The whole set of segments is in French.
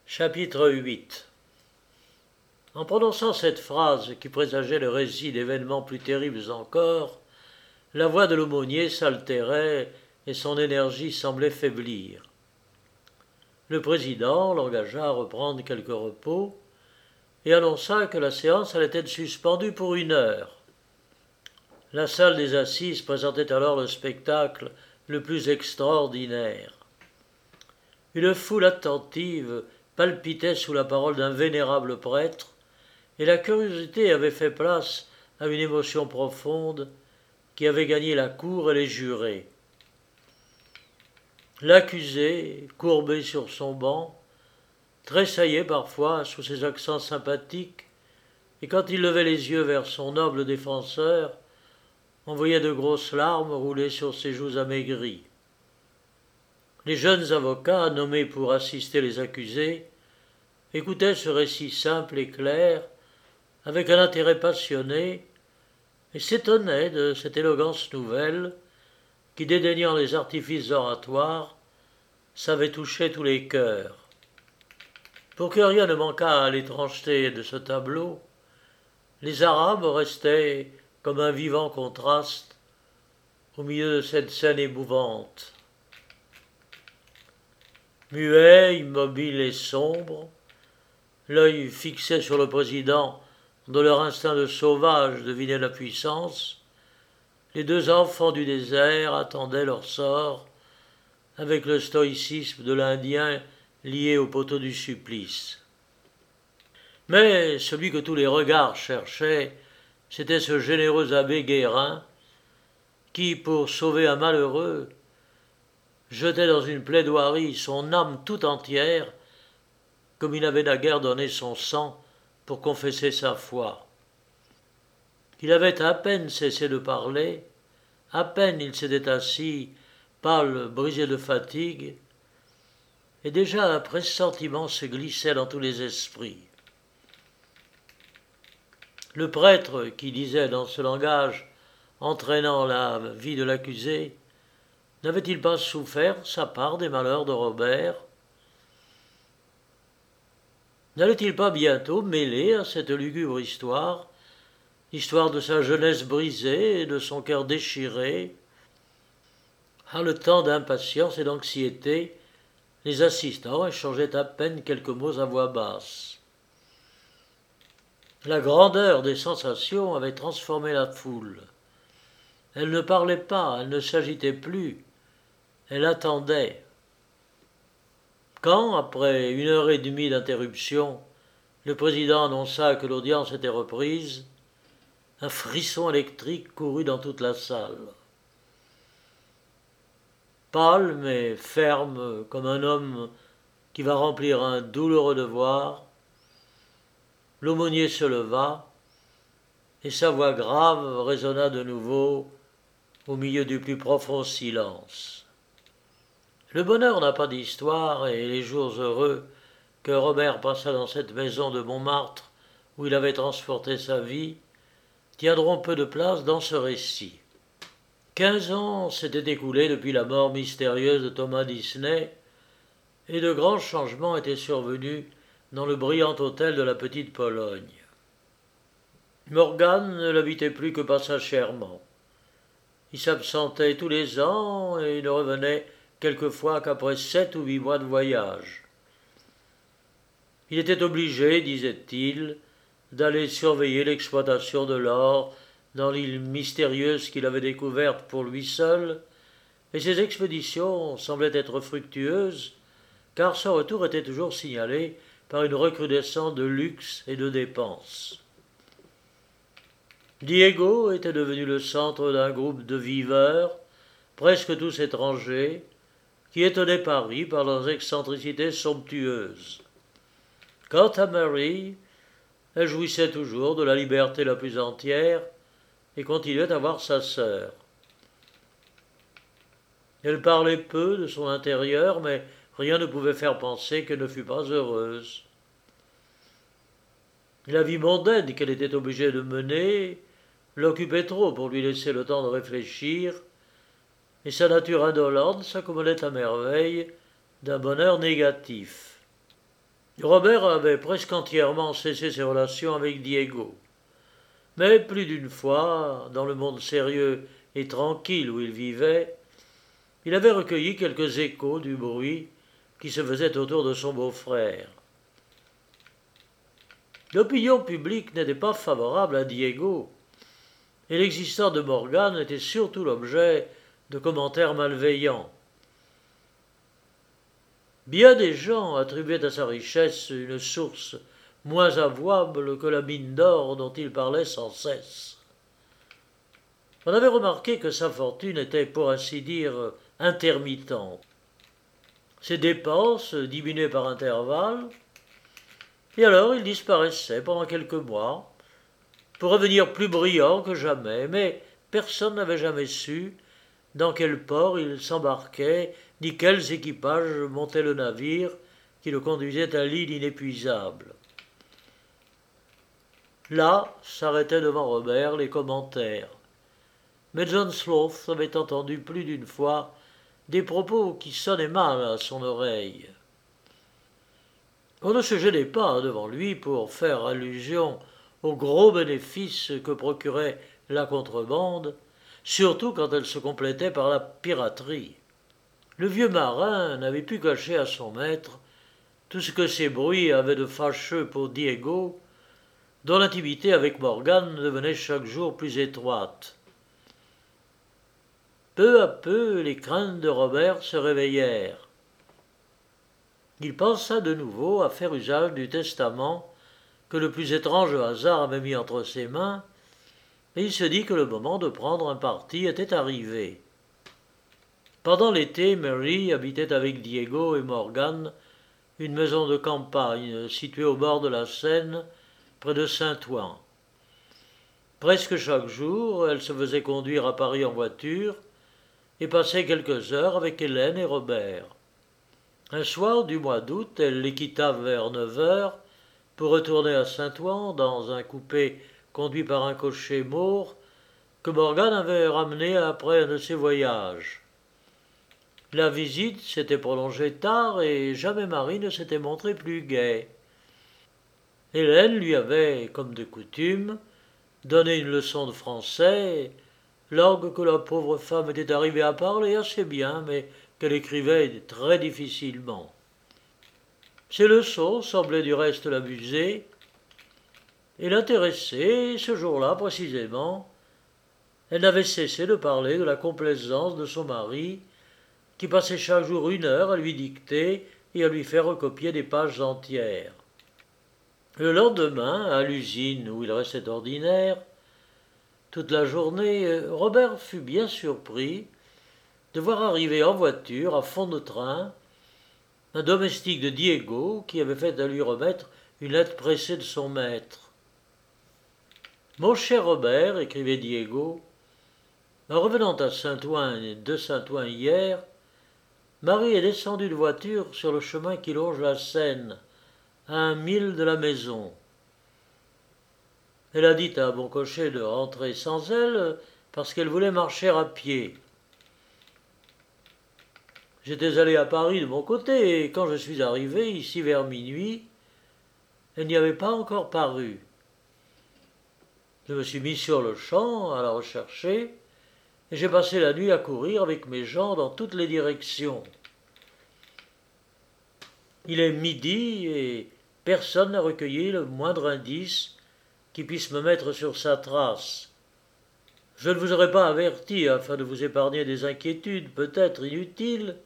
Chapitre 8. En prononçant cette phrase qui présageait le récit d'événements plus terribles encore, la voix de l'aumônier s'altérait et son énergie semblait faiblir. Le président l'engagea à reprendre quelque repos et annonça que la séance allait être suspendue pour 1 heure. La salle des assises présentait alors le spectacle le plus extraordinaire. Une foule attentive palpitait sous la parole d'un vénérable prêtre, et la curiosité avait fait place à une émotion profonde qui avait gagné la cour et les jurés. L'accusé, courbé sur son banc, tressaillait parfois sous ses accents sympathiques, et quand il levait les yeux vers son noble défenseur, on voyait de grosses larmes rouler sur ses joues amaigries. Les jeunes avocats, nommés pour assister les accusés, écoutaient ce récit simple et clair avec un intérêt passionné et s'étonnaient de cette élégance nouvelle qui, dédaignant les artifices oratoires, savait toucher tous les cœurs. Pour que rien ne manquât à l'étrangeté de ce tableau, les Arabes restaient comme un vivant contraste au milieu de cette scène émouvante. Muets, immobiles et sombres, l'œil fixé sur le président dont leur instinct de sauvage devinait la puissance, les 2 enfants du désert attendaient leur sort avec le stoïcisme de l'Indien lié au poteau du supplice. Mais celui que tous les regards cherchaient, c'était ce généreux abbé Guérin qui, pour sauver un malheureux, jetait dans une plaidoirie son âme tout entière, comme il avait naguère donné son sang pour confesser sa foi. Il avait à peine cessé de parler, à peine il s'était assis, pâle, brisé de fatigue, et déjà un pressentiment se glissait dans tous les esprits. Le prêtre, qui disait dans ce langage entraînant la vie de l'accusé, n'avait-il pas souffert sa part des malheurs de Robert? N'allait-il pas bientôt mêler à cette lugubre histoire l'histoire de sa jeunesse brisée et de son cœur déchiré? Haletant d'impatience et d'anxiété, les assistants échangeaient à peine quelques mots à voix basse. La grandeur des sensations avait transformé la foule. Elle ne parlait pas, elle ne s'agitait plus, elle attendait. Quand, après 1 heure et demie d'interruption, le président annonça que l'audience était reprise, un frisson électrique courut dans toute la salle. Pâle mais ferme comme un homme qui va remplir un douloureux devoir, l'aumônier se leva et sa voix grave résonna de nouveau au milieu du plus profond silence. Le bonheur n'a pas d'histoire et les jours heureux que Robert passa dans cette maison de Montmartre où il avait transporté sa vie tiendront peu de place dans ce récit. 15 ans s'étaient écoulés depuis la mort mystérieuse de Thomas Disney et de grands changements étaient survenus dans le brillant hôtel de la petite Pologne. Morgan ne l'habitait plus que passagèrement. Il s'absentait tous les ans et ne revenait quelquefois qu'après 7 ou 8 mois de voyage. Il était obligé, disait-il, d'aller surveiller l'exploitation de l'or dans l'île mystérieuse qu'il avait découverte pour lui seul, et ses expéditions semblaient être fructueuses, car son retour était toujours signalé par une recrudescence de luxe et de dépenses. Diego était devenu le centre d'un groupe de viveurs, presque tous étrangers, qui étonnaient Paris par leurs excentricités somptueuses. Quant à Mary, elle jouissait toujours de la liberté la plus entière et continuait à voir sa sœur. Elle parlait peu de son intérieur, mais rien ne pouvait faire penser qu'elle ne fût pas heureuse. La vie mondaine qu'elle était obligée de mener l'occupait trop pour lui laisser le temps de réfléchir, et sa nature indolente s'accommodait à merveille d'un bonheur négatif. Robert avait presque entièrement cessé ses relations avec Diego. Mais plus d'une fois, dans le monde sérieux et tranquille où il vivait, il avait recueilli quelques échos du bruit qui se faisait autour de son beau-frère. L'opinion publique n'était pas favorable à Diego, et l'existence de Morgan était surtout l'objet de commentaires malveillants. Bien des gens attribuaient à sa richesse une source moins avouable que la mine d'or dont il parlait sans cesse. On avait remarqué que sa fortune était, pour ainsi dire, intermittente. Ses dépenses diminuaient par intervalles, et alors il disparaissait pendant quelques mois, pour revenir plus brillant que jamais, mais personne n'avait jamais su dans quel port il s'embarquait, ni quels équipages montaient le navire qui le conduisait à l'île inépuisable. Là s'arrêtaient devant Robert les commentaires. Mais John Sloth avait entendu plus d'une fois des propos qui sonnaient mal à son oreille. On ne se gênait pas devant lui pour faire allusion aux gros bénéfices que procurait la contrebande, surtout quand elle se complétait par la piraterie. Le vieux marin n'avait pu cacher à son maître tout ce que ces bruits avaient de fâcheux pour Diego, dont l'intimité avec Morgan devenait chaque jour plus étroite. Peu à peu, les craintes de Robert se réveillèrent. Il pensa de nouveau à faire usage du testament que le plus étrange hasard avait mis entre ses mains, et il se dit que le moment de prendre un parti était arrivé. Pendant l'été, Mary habitait avec Diego et Morgan une maison de campagne située au bord de la Seine, près de Saint-Ouen. Presque chaque jour, elle se faisait conduire à Paris en voiture et passait quelques heures avec Hélène et Robert. Un soir du mois d'août, elle les quitta vers 9 heures pour retourner à Saint-Ouen dans un coupé conduit par un cocher maure que Morgan avait ramené après un de ses voyages. La visite s'était prolongée tard et jamais Marie ne s'était montrée plus gaie. Hélène lui avait, comme de coutume, donné une leçon de français, langue que la pauvre femme était arrivée à parler assez bien, mais qu'elle écrivait très difficilement. Ces leçons semblaient du reste l'amuser et l'intéresser, et ce jour-là précisément, elle n'avait cessé de parler de la complaisance de son mari, qui passait chaque jour 1 heure à lui dicter et à lui faire recopier des pages entières. Le lendemain, à l'usine où il restait ordinaire, toute la journée, Robert fut bien surpris de voir arriver en voiture, à fond de train, un domestique de Diego qui avait fait à lui remettre une lettre pressée de son maître. « Mon cher Robert, écrivait Diego, en revenant de Saint-Ouen hier, Marie est descendue de voiture sur le chemin qui longe la Seine, à 1 mille de la maison. Elle a dit à mon cocher de rentrer sans elle parce qu'elle voulait marcher à pied. J'étais allé à Paris de mon côté et quand je suis arrivé ici vers minuit, elle n'y avait pas encore paru. Je me suis mis sur le champ à la rechercher et j'ai passé la nuit à courir avec mes gens dans toutes les directions. Il est midi et personne n'a recueilli le moindre indice qui puisse me mettre sur sa trace. Je ne vous aurais pas averti afin de vous épargner des inquiétudes peut-être inutiles,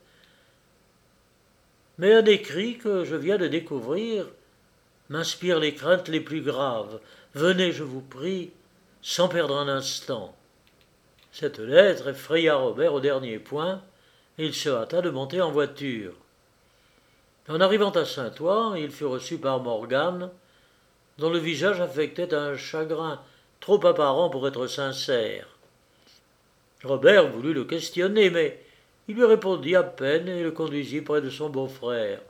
mais un écrit que je viens de découvrir m'inspire les craintes les plus graves. Venez, je vous prie, sans perdre un instant. » Cette lettre effraya Robert au dernier point, et il se hâta de monter en voiture. En arrivant à Saint-Ouen, il fut reçu par Morgan, dont le visage affectait un chagrin trop apparent pour être sincère. Robert voulut le questionner, mais il lui répondit à peine et le conduisit près de son beau-frère.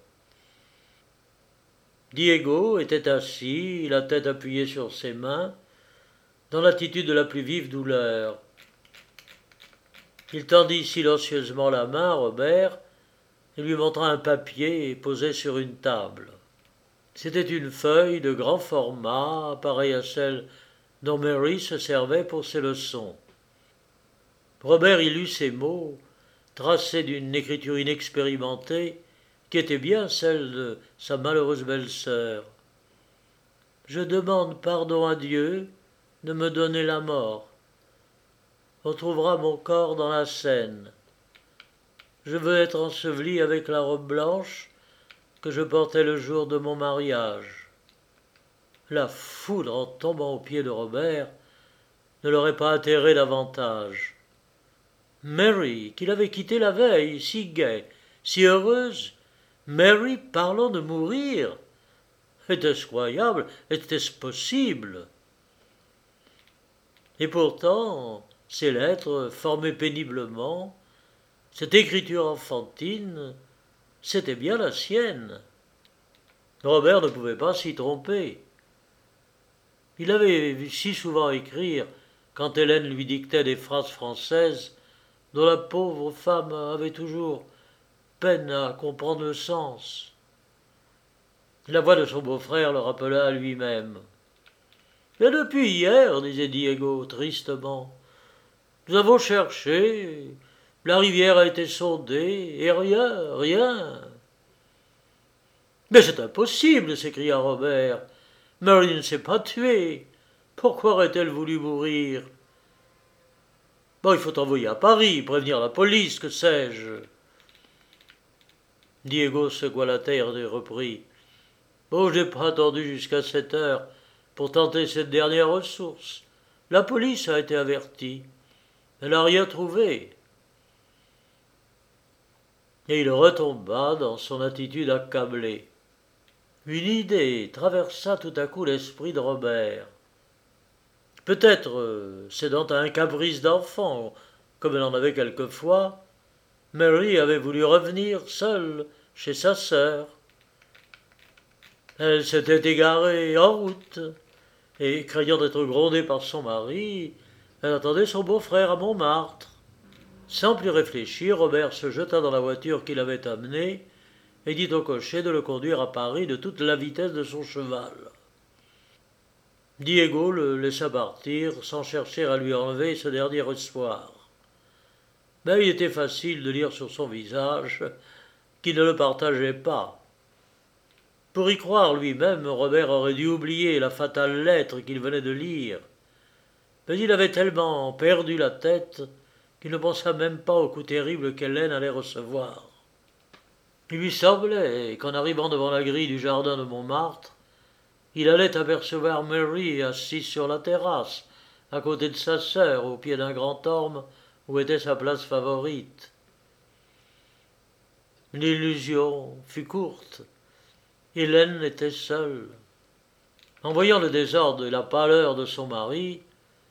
Diego était assis, la tête appuyée sur ses mains, dans l'attitude de la plus vive douleur. Il tendit silencieusement la main à Robert et lui montra un papier posé sur une table. C'était une feuille de grand format, pareille à celle dont Mary se servait pour ses leçons. Robert y lut ces mots, tracés d'une écriture inexpérimentée, qui était bien celle de sa malheureuse belle-sœur. Je demande pardon à Dieu de me donner la mort. On trouvera mon corps dans la Seine. Je veux être enseveli avec la robe blanche que je portais le jour de mon mariage. La foudre, en tombant aux pieds de Robert, ne l'aurait pas atterré davantage. Mary, qu'il avait quittée la veille, si gaie, si heureuse, Mary parlant de mourir. Était-ce croyable? Était-ce possible? Et pourtant, ces lettres, formées péniblement, cette écriture enfantine, c'était bien la sienne. Robert ne pouvait pas s'y tromper. Il avait vu si souvent écrire, quand Hélène lui dictait des phrases françaises, dont la pauvre femme avait toujours peine à comprendre le sens. La voix de son beau-frère le rappela à lui-même. « Mais depuis hier, disait Diego tristement, nous avons cherché, la rivière a été sondée, et rien, rien. » « Mais c'est impossible, s'écria Robert. Mary ne s'est pas tuée. Pourquoi aurait-elle voulu mourir? Bon, il faut envoyer à Paris, prévenir la police, que sais-je. Diego secoua la tête et reprit. Bon, je n'ai pas attendu jusqu'à 7 heures pour tenter cette dernière ressource. La police a été avertie. Elle n'a rien trouvé. Et il retomba dans son attitude accablée. Une idée traversa tout à coup l'esprit de Robert. Peut-être, cédant à un caprice d'enfant, comme elle en avait quelquefois, Mary avait voulu revenir seule chez sa sœur. Elle s'était égarée en route, et, craignant d'être grondée par son mari, elle attendait son beau-frère à Montmartre. Sans plus réfléchir, Robert se jeta dans la voiture qui l'avait amené et dit au cocher de le conduire à Paris de toute la vitesse de son cheval. Diego le laissa partir sans chercher à lui enlever ce dernier espoir. Mais il était facile de lire sur son visage qu'il ne le partageait pas. Pour y croire lui-même, Robert aurait dû oublier la fatale lettre qu'il venait de lire. Mais il avait tellement perdu la tête qu'il ne pensa même pas au coup terrible qu'Hélène allait recevoir. Il lui semblait qu'en arrivant devant la grille du jardin de Montmartre, il allait apercevoir Mary assise sur la terrasse, à côté de sa sœur, au pied d'un grand orme où était sa place favorite. L'illusion fut courte. Hélène était seule. En voyant le désordre et la pâleur de son mari,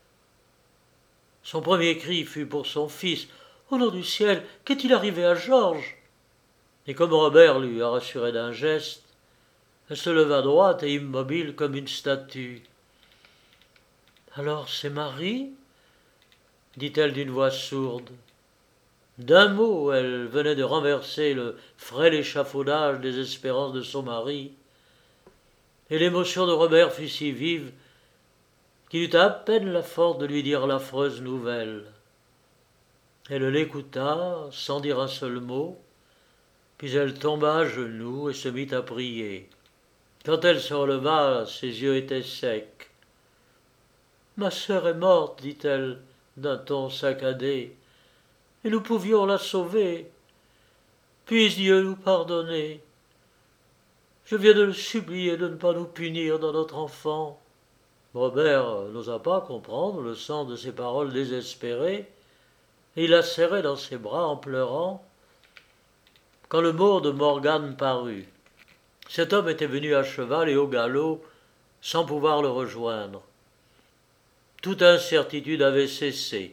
son premier cri fut pour son fils. « Au nom du ciel, qu'est-il arrivé à Georges ?» Et comme Robert lui a rassuré d'un geste, elle se leva droite et immobile comme une statue. « Alors c'est Marie ?» dit-elle d'une voix sourde. D'un mot, elle venait de renverser le frêle échafaudage des espérances de son mari, et l'émotion de Robert fut si vive qu'il eut à peine la force de lui dire l'affreuse nouvelle. Elle l'écouta sans dire un seul mot, puis elle tomba à genoux et se mit à prier. Quand elle se releva, ses yeux étaient secs. « Ma sœur est morte, dit-elle d'un ton saccadé, et nous pouvions la sauver. Puisse Dieu nous pardonner. Je viens de le supplier de ne pas nous punir dans notre enfant. » Robert n'osa pas comprendre le sens de ces paroles désespérées, et il la serrait dans ses bras en pleurant, quand le mot de Morgan parut. Cet homme était venu à cheval et au galop, sans pouvoir le rejoindre. Toute incertitude avait cessé.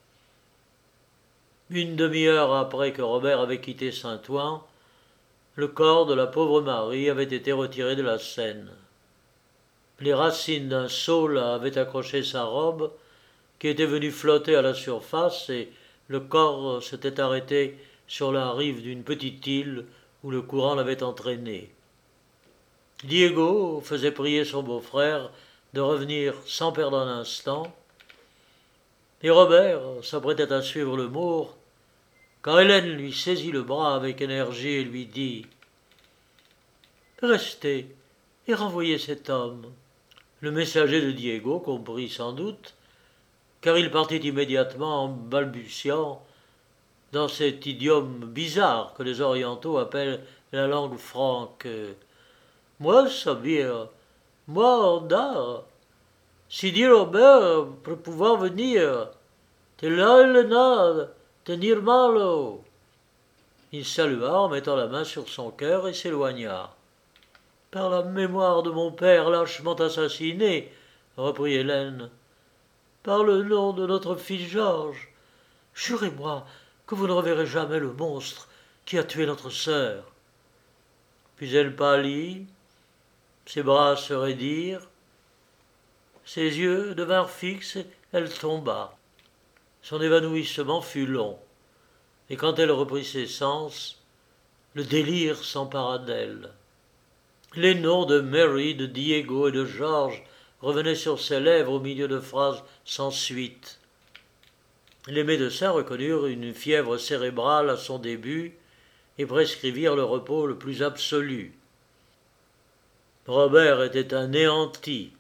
Une demi-heure après que Robert avait quitté Saint-Ouen, le corps de la pauvre Marie avait été retiré de la Seine. Les racines d'un saule avaient accroché sa robe, qui était venue flotter à la surface, et le corps s'était arrêté sur la rive d'une petite île où le courant l'avait entraîné. Diego faisait prier son beau-frère de revenir sans perdre un instant, et Robert s'apprêtait à suivre le Moor, quand Hélène lui saisit le bras avec énergie et lui dit « Restez et renvoyez cet homme. » Le messager de Diego comprit sans doute, car il partit immédiatement en balbutiant dans cet idiome bizarre que les orientaux appellent la langue franque. « Moi, Sabir, moi, Onda, si dit Robert pour pouvoir venir, te l'alena, tenir malo. » Il salua en mettant la main sur son cœur et s'éloigna. « Par la mémoire de mon père lâchement assassiné, reprit Hélène, par le nom de notre fils Georges, jurez-moi que vous ne reverrez jamais le monstre qui a tué notre sœur. » Puis elle pâlit, ses bras se raidirent, ses yeux devinrent fixes, elle tomba. Son évanouissement fut long, et quand elle reprit ses sens, le délire s'empara d'elle. Les noms de Mary, de Diego et de Georges revenaient sur ses lèvres au milieu de phrases sans suite. Les médecins reconnurent une fièvre cérébrale à son début et prescrivirent le repos le plus absolu. Robert était anéanti.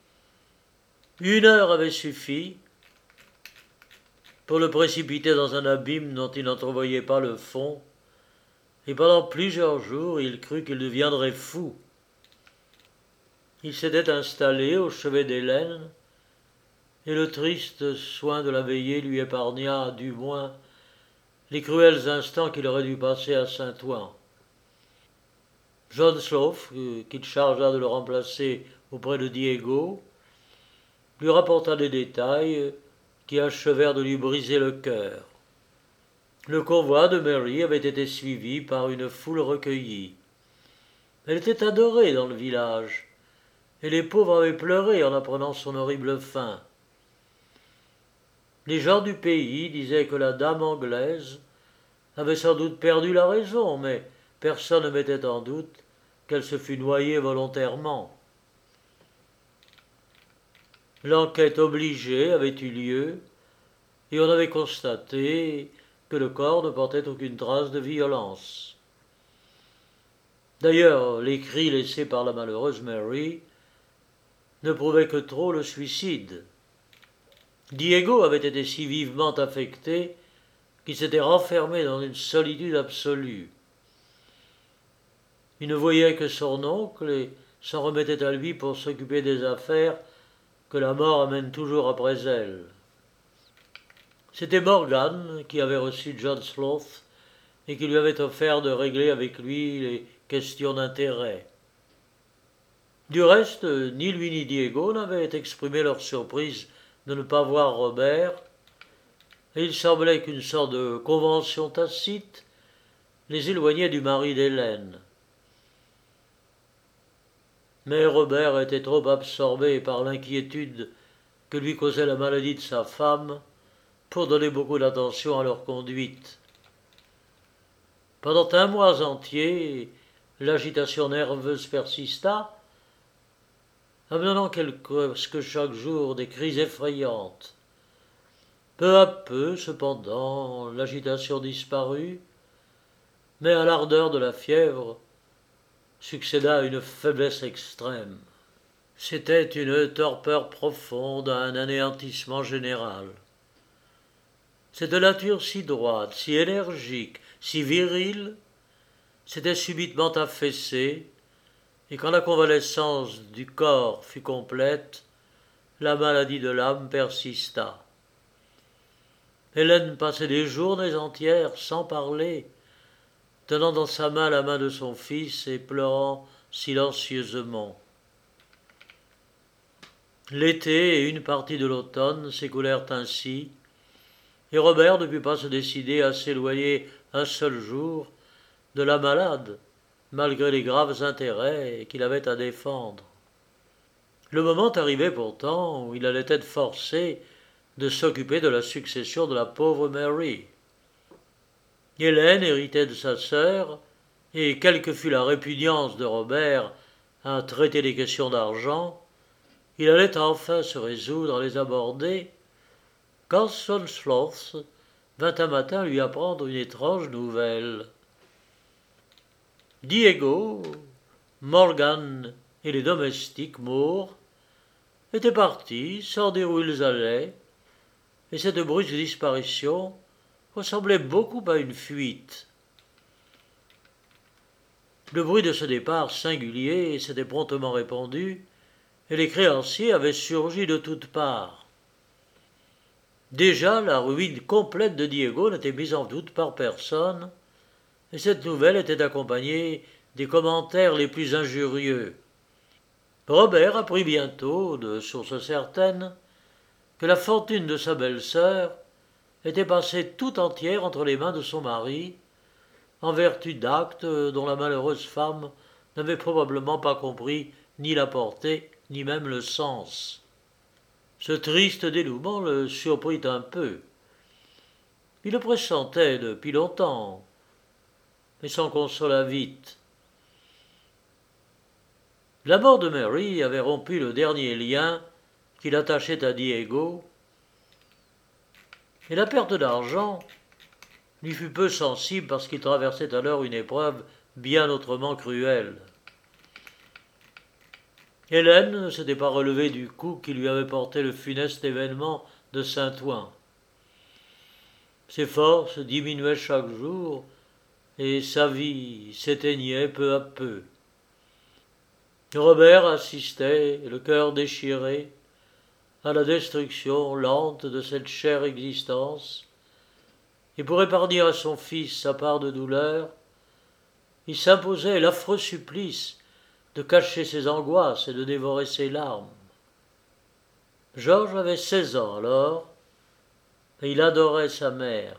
1 heure avait suffi pour le précipiter dans un abîme dont il n'entrevoyait pas le fond, et pendant plusieurs jours il crut qu'il deviendrait fou. Il s'était installé au chevet d'Hélène, et le triste soin de la veillée lui épargna, du moins, les cruels instants qu'il aurait dû passer à Saint-Ouen. John Slough, qu'il chargea de le remplacer auprès de Diego, lui rapporta des détails qui achevèrent de lui briser le cœur. Le convoi de Mary avait été suivi par une foule recueillie. Elle était adorée dans le village, et les pauvres avaient pleuré en apprenant son horrible fin. Les gens du pays disaient que la dame anglaise avait sans doute perdu la raison, mais personne ne mettait en doute qu'elle se fût noyée volontairement. L'enquête obligée avait eu lieu, et on avait constaté que le corps ne portait aucune trace de violence. D'ailleurs, les cris laissés par la malheureuse Mary ne prouvaient que trop le suicide. Diego avait été si vivement affecté qu'il s'était renfermé dans une solitude absolue. Il ne voyait que son oncle et s'en remettait à lui pour s'occuper des affaires que la mort amène toujours après elle. C'était Morgan qui avait reçu John Slough et qui lui avait offert de régler avec lui les questions d'intérêt. Du reste, ni lui ni Diego n'avaient exprimé leur surprise de ne pas voir Robert, et il semblait qu'une sorte de convention tacite les éloignait du mari d'Hélène. Mais Robert était trop absorbé par l'inquiétude que lui causait la maladie de sa femme pour donner beaucoup d'attention à leur conduite. Pendant 1 mois entier, l'agitation nerveuse persista, amenant presque chaque jour des crises effrayantes. Peu à peu, cependant, l'agitation disparut, mais à l'ardeur de la fièvre succéda une faiblesse extrême. C'était une torpeur profonde, un anéantissement général. Cette nature si droite, si énergique, si virile, s'était subitement affaissée, et quand la convalescence du corps fut complète, la maladie de l'âme persista. Hélène passait des journées entières sans parler, tenant dans sa main la main de son fils et pleurant silencieusement. L'été et une partie de l'automne s'écoulèrent ainsi, et Robert ne put pas se décider à s'éloigner un seul jour de la malade, malgré les graves intérêts qu'il avait à défendre. Le moment arrivait pourtant où il allait être forcé de s'occuper de la succession de la pauvre Mary. Hélène héritait de sa sœur, et quelle que fût la répugnance de Robert à traiter des questions d'argent, il allait enfin se résoudre à les aborder, quand Son Sloth vint un matin lui apprendre une étrange nouvelle. Diego, Morgan et les domestiques Moore étaient partis sans dire où ils allaient, et cette brusque disparition ressemblait beaucoup à une fuite. Le bruit de ce départ singulier s'était promptement répandu, et les créanciers avaient surgi de toutes parts. Déjà, la ruine complète de Diego n'était mise en doute par personne, et cette nouvelle était accompagnée des commentaires les plus injurieux. Robert apprit bientôt, de sources certaines, que la fortune de sa belle-sœur était passée tout entière entre les mains de son mari, en vertu d'actes dont la malheureuse femme n'avait probablement pas compris ni la portée, ni même le sens. Ce triste dénouement le surprit un peu. Il le pressentait depuis longtemps, mais s'en consola vite. La mort de Mary avait rompu le dernier lien qui l'attachait à Diego, et la perte d'argent lui fut peu sensible parce qu'il traversait alors une épreuve bien autrement cruelle. Hélène ne s'était pas relevée du coup qui lui avait porté le funeste événement de Saint-Ouen. Ses forces diminuaient chaque jour et sa vie s'éteignait peu à peu. Robert assistait, le cœur déchiré, à la destruction lente de cette chère existence, et pour épargner à son fils sa part de douleur, il s'imposait l'affreux supplice de cacher ses angoisses et de dévorer ses larmes. Georges avait 16 ans alors, et il adorait sa mère.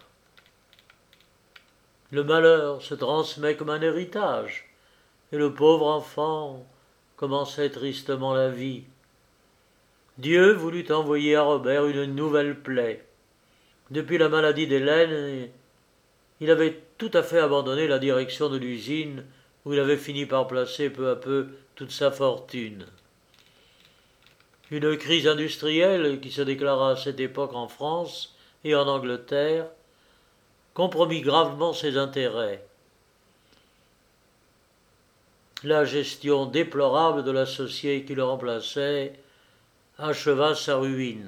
Le malheur se transmet comme un héritage, et le pauvre enfant commençait tristement la vie. Dieu voulut envoyer à Robert une nouvelle plaie. Depuis la maladie d'Hélène, il avait tout à fait abandonné la direction de l'usine où il avait fini par placer peu à peu toute sa fortune. Une crise industrielle qui se déclara à cette époque en France et en Angleterre compromit gravement ses intérêts. La gestion déplorable de l'associé qui le remplaçait acheva sa ruine.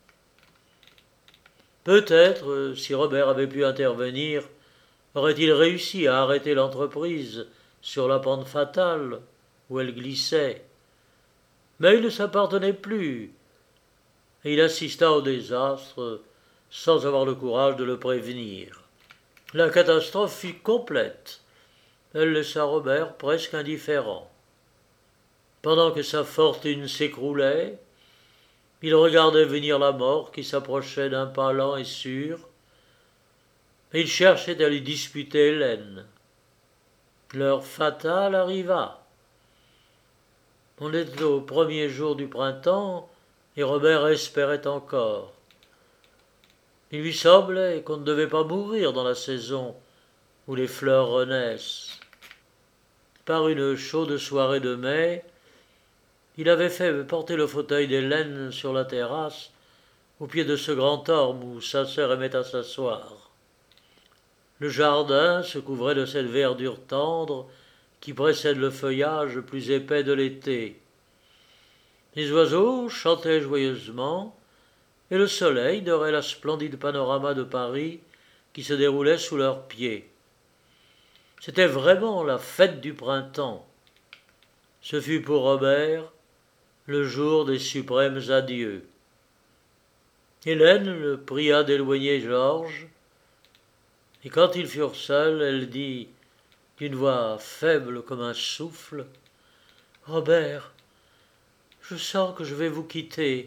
Peut-être, si Robert avait pu intervenir, aurait-il réussi à arrêter l'entreprise sur la pente fatale où elle glissait. Mais il ne s'appartenait plus, et il assista au désastre sans avoir le courage de le prévenir. La catastrophe fut complète. Elle laissa Robert presque indifférent. Pendant que sa fortune s'écroulait, il regardait venir la mort qui s'approchait d'un pas lent et sûr, et il cherchait à lui disputer Hélène. L'heure fatale arriva. On était au premier jour du printemps, et Robert espérait encore. Il lui semblait qu'on ne devait pas mourir dans la saison où les fleurs renaissent. Par une chaude soirée de mai, il avait fait porter le fauteuil d'Hélène sur la terrasse, au pied de ce grand orme où sa sœur aimait à s'asseoir. Le jardin se couvrait de cette verdure tendre qui précède le feuillage plus épais de l'été. Les oiseaux chantaient joyeusement, et le soleil dorait la splendide panorama de Paris qui se déroulait sous leurs pieds. C'était vraiment la fête du printemps. Ce fut pour Robert le jour des suprêmes adieux. Hélène le pria d'éloigner Georges, et quand ils furent seuls, elle dit, d'une voix faible comme un souffle, « Robert, je sens que je vais vous quitter.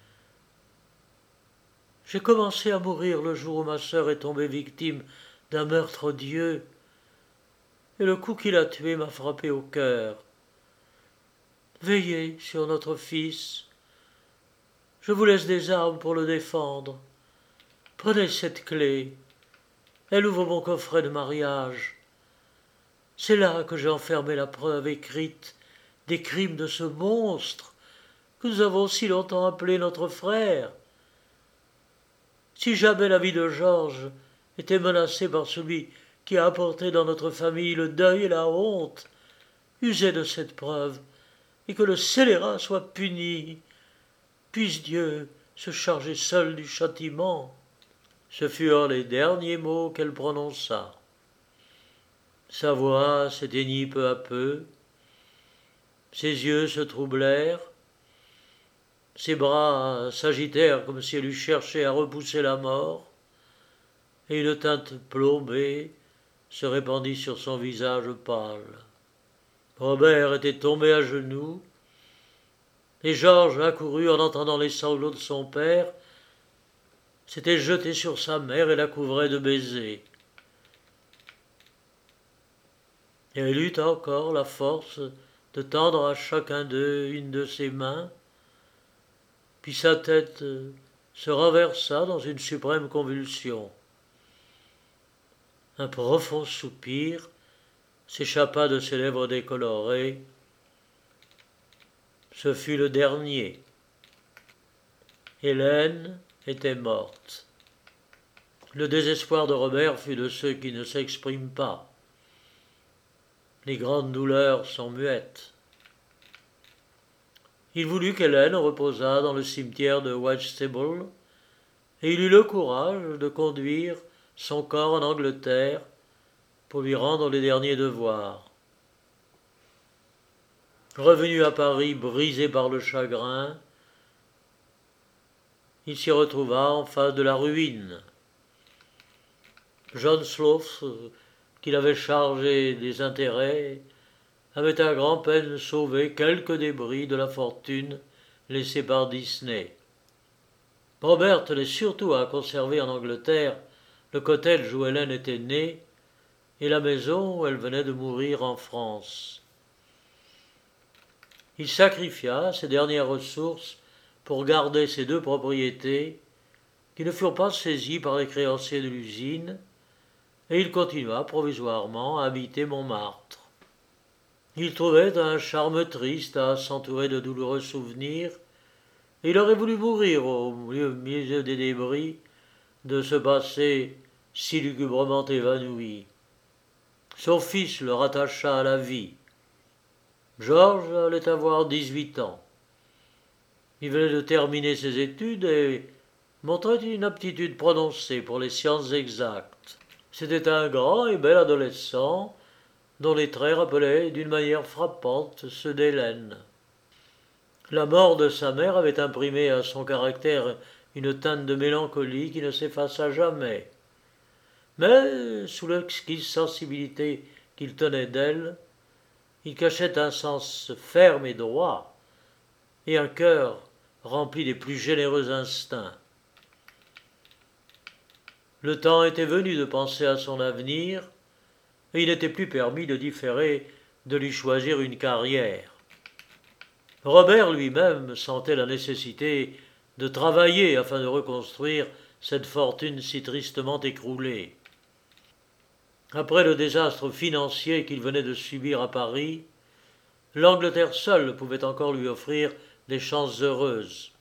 J'ai commencé à mourir le jour où ma sœur est tombée victime d'un meurtre odieux, et le coup qui l'a tuée m'a frappé au cœur. Veillez sur notre fils. Je vous laisse des armes pour le défendre. Prenez cette clé. Elle ouvre mon coffret de mariage. C'est là que j'ai enfermé la preuve écrite des crimes de ce monstre que nous avons si longtemps appelé notre frère. Si jamais la vie de Georges était menacée par celui qui a apporté dans notre famille le deuil et la honte, usez de cette preuve, et que le scélérat soit puni. Puisse Dieu se charger seul du châtiment. Ce furent les derniers mots qu'elle prononça. Sa voix s'éteignit peu à peu, ses yeux se troublèrent, ses bras s'agitèrent comme si elle eût cherché à repousser la mort, et une teinte plombée se répandit sur son visage pâle. Robert était tombé à genoux, et Georges, accouru en entendant les sanglots de son père, s'était jeté sur sa mère et la couvrait de baisers. Et elle eut encore la force de tendre à chacun d'eux une de ses mains, puis sa tête se renversa dans une suprême convulsion. Un profond soupir s'échappa de ses lèvres décolorées. Ce fut le dernier. Hélène était morte. Le désespoir de Robert fut de ceux qui ne s'expriment pas. Les grandes douleurs sont muettes. Il voulut qu'Hélène reposât dans le cimetière de Whitstable, et il eut le courage de conduire son corps en Angleterre pour lui rendre les derniers devoirs. Revenu à Paris brisé par le chagrin, il s'y retrouva en face de la ruine. John Sloth, qui l'avait chargé des intérêts, avait à grand-peine sauvé quelques débris de la fortune laissée par Disney. Robert tenait surtout à conserver en Angleterre le cottage où Hélène était née et la maison où elle venait de mourir en France. Il sacrifia ses dernières ressources pour garder ces deux propriétés qui ne furent pas saisies par les créanciers de l'usine, et il continua provisoirement à habiter Montmartre. Il trouvait un charme triste à s'entourer de douloureux souvenirs, et il aurait voulu mourir au milieu des débris de ce passé si lugubrement évanoui. Son fils le rattacha à la vie. Georges allait avoir 18 ans. Il venait de terminer ses études et montrait une aptitude prononcée pour les sciences exactes. C'était un grand et bel adolescent dont les traits rappelaient d'une manière frappante ceux d'Hélène. La mort de sa mère avait imprimé à son caractère une teinte de mélancolie qui ne s'effaça jamais. Mais, sous l'exquise sensibilité qu'il tenait d'elle, il cachait un sens ferme et droit, et un cœur rempli des plus généreux instincts. Le temps était venu de penser à son avenir, et il n'était plus permis de différer de lui choisir une carrière. Robert lui-même sentait la nécessité de travailler afin de reconstruire cette fortune si tristement écroulée. Après le désastre financier qu'il venait de subir à Paris, l'Angleterre seule pouvait encore lui offrir des chances heureuses.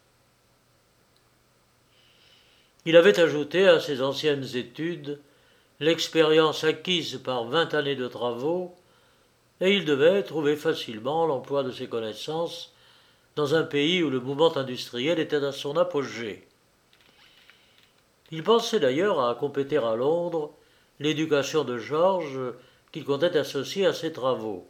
Il avait ajouté à ses anciennes études l'expérience acquise par 20 années de travaux, et il devait trouver facilement l'emploi de ses connaissances dans un pays où le mouvement industriel était à son apogée. Il pensait d'ailleurs à compléter à Londres l'éducation de Georges qu'il comptait associer à ses travaux.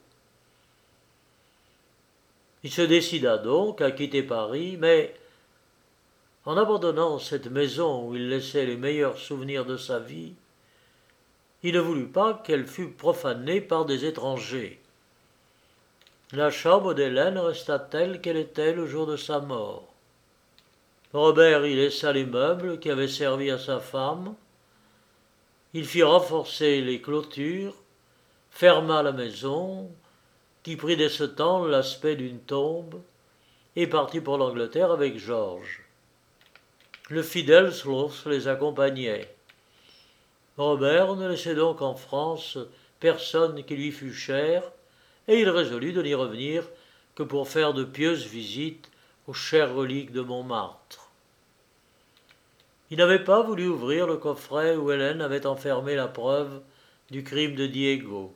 Il se décida donc à quitter Paris, mais en abandonnant cette maison où il laissait les meilleurs souvenirs de sa vie, il ne voulut pas qu'elle fût profanée par des étrangers. La chambre d'Hélène resta telle qu'elle était le jour de sa mort. Robert y laissa les meubles qui avaient servi à sa femme. Il fit renforcer les clôtures, ferma la maison, qui prit dès ce temps l'aspect d'une tombe, et partit pour l'Angleterre avec Georges. Le fidèle Sloth les accompagnait. Robert ne laissait donc en France personne qui lui fût cher, et il résolut de n'y revenir que pour faire de pieuses visites aux chères reliques de Montmartre. Il n'avait pas voulu ouvrir le coffret où Hélène avait enfermé la preuve du crime de Diego.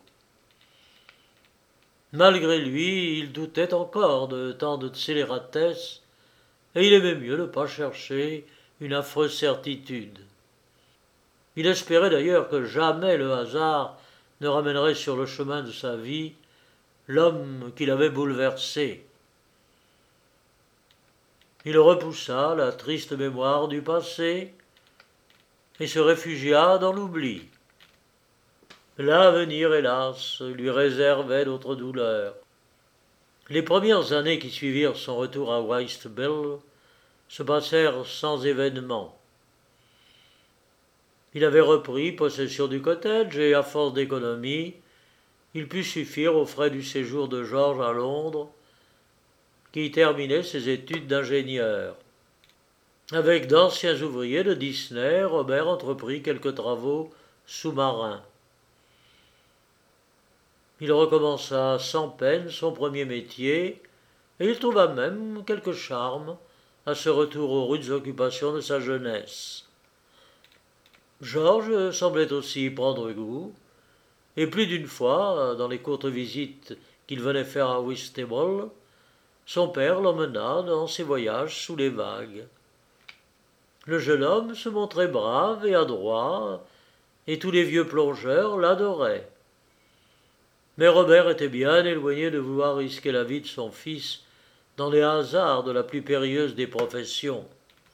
Malgré lui, il doutait encore de tant de scélératesse, et il aimait mieux ne pas chercher une affreuse certitude. Il espérait d'ailleurs que jamais le hasard ne ramènerait sur le chemin de sa vie l'homme qui l'avait bouleversé. Il repoussa la triste mémoire du passé et se réfugia dans l'oubli. L'avenir, hélas, lui réservait d'autres douleurs. Les premières années qui suivirent son retour à Whitestable se passèrent sans événement. Il avait repris possession du cottage et, à force d'économie, il put suffire aux frais du séjour de George à Londres, qui y terminait ses études d'ingénieur. Avec d'anciens ouvriers de Disney, Robert entreprit quelques travaux sous-marins. Il recommença sans peine son premier métier, et il trouva même quelque charme à ce retour aux rudes occupations de sa jeunesse. George semblait aussi y prendre goût, et plus d'une fois, dans les courtes visites qu'il venait faire à Whitstable, son père l'emmena dans ses voyages sous les vagues. Le jeune homme se montrait brave et adroit, et tous les vieux plongeurs l'adoraient. Mais Robert était bien éloigné de vouloir risquer la vie de son fils dans les hasards de la plus périlleuse des professions.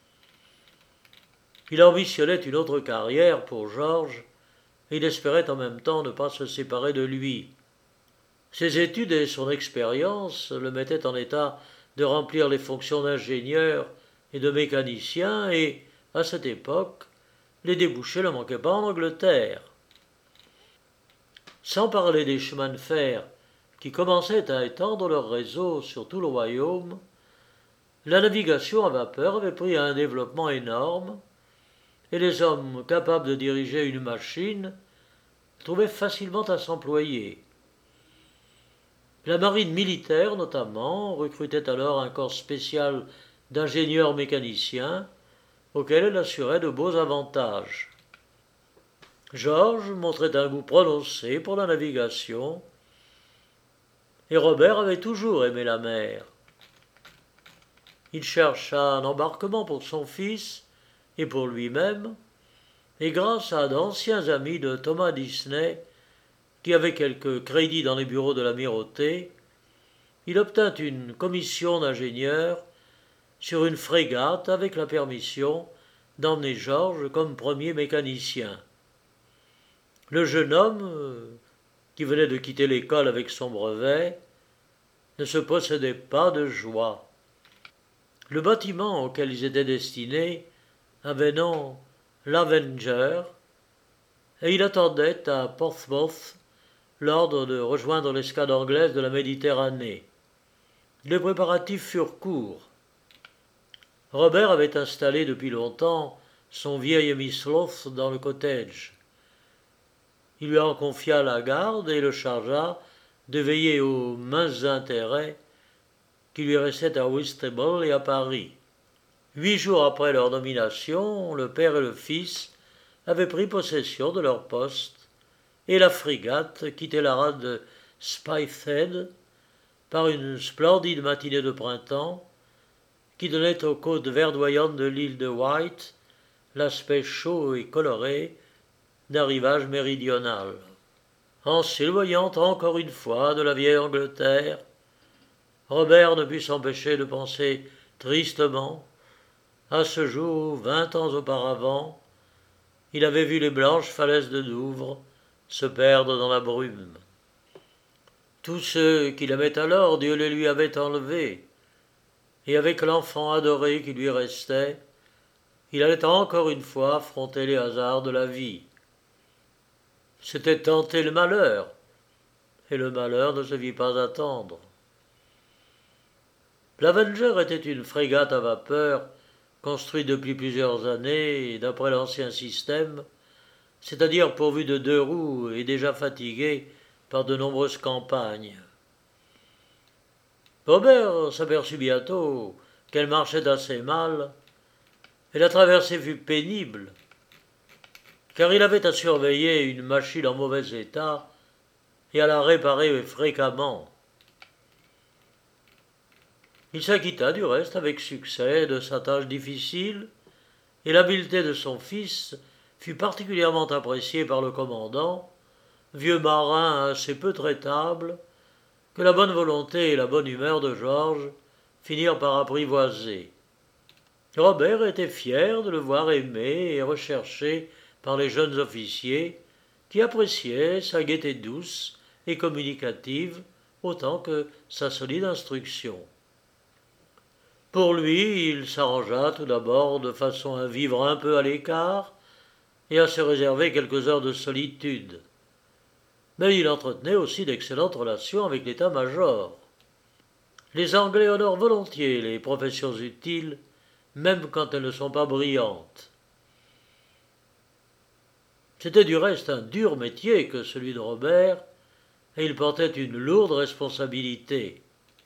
Il ambitionnait une autre carrière pour George, et il espérait en même temps ne pas se séparer de lui. Ses études et son expérience le mettaient en état de remplir les fonctions d'ingénieur et de mécanicien, et, à cette époque, les débouchés ne manquaient pas en Angleterre. Sans parler des chemins de fer qui commençaient à étendre leur réseau sur tout le royaume, la navigation à vapeur avait pris un développement énorme, et les hommes capables de diriger une machine trouvaient facilement à s'employer. La marine militaire, notamment, recrutait alors un corps spécial d'ingénieurs mécaniciens, auquel elle assurait de beaux avantages. George montrait un goût prononcé pour la navigation, et Robert avait toujours aimé la mer. Il chercha un embarquement pour son fils et pour lui-même, et grâce à d'anciens amis de Thomas Disney, qui avaient quelques crédits dans les bureaux de l'amirauté, il obtint une commission d'ingénieur sur une frégate avec la permission d'emmener George comme premier mécanicien. Le jeune homme, qui venait de quitter l'école avec son brevet, ne se possédait pas de joie. Le bâtiment auquel ils étaient destinés avait nom l'Avenger, et il attendait à Portsmouth l'ordre de rejoindre l'escadre anglaise de la Méditerranée. Les préparatifs furent courts. Robert avait installé depuis longtemps son vieil ami Sloth dans le cottage. Il lui en confia la garde et le chargea de veiller aux minces intérêts qui lui restaient à Whitstable et à Paris. 8 jours après leur nomination, le père et le fils avaient pris possession de leur poste, et la frégate quittait la rade de Spithead par une splendide matinée de printemps qui donnait aux côtes verdoyantes de l'île de Wight l'aspect chaud et coloré d'un rivage méridional. En s'éloignant encore une fois de la vieille Angleterre, Robert ne put s'empêcher de penser tristement à ce jour où, 20 ans auparavant, il avait vu les blanches falaises de Douvres se perdre dans la brume. Tous ceux qu'il aimait alors, Dieu les lui avait enlevés, et avec l'enfant adoré qui lui restait, il allait encore une fois affronter les hasards de la vie. C'était tenter le malheur, et le malheur ne se vit pas attendre. L'Avenger était une frégate à vapeur construite depuis plusieurs années d'après l'ancien système, c'est-à-dire pourvue de 2 roues et déjà fatiguée par de nombreuses campagnes. Robert s'aperçut bientôt qu'elle marchait assez mal, et la traversée fut pénible, car il avait à surveiller une machine en mauvais état et à la réparer fréquemment. Il s'acquitta du reste avec succès de sa tâche difficile, et l'habileté de son fils fut particulièrement appréciée par le commandant, vieux marin assez peu traitable, que la bonne volonté et la bonne humeur de Georges finirent par apprivoiser. Robert était fier de le voir aimé et recherché par les jeunes officiers, qui appréciaient sa gaieté douce et communicative autant que sa solide instruction. Pour lui, il s'arrangea tout d'abord de façon à vivre un peu à l'écart et à se réserver quelques heures de solitude. Mais il entretenait aussi d'excellentes relations avec l'état-major. Les Anglais honorent volontiers les professions utiles, même quand elles ne sont pas brillantes. C'était du reste un dur métier que celui de Robert, et il portait une lourde responsabilité.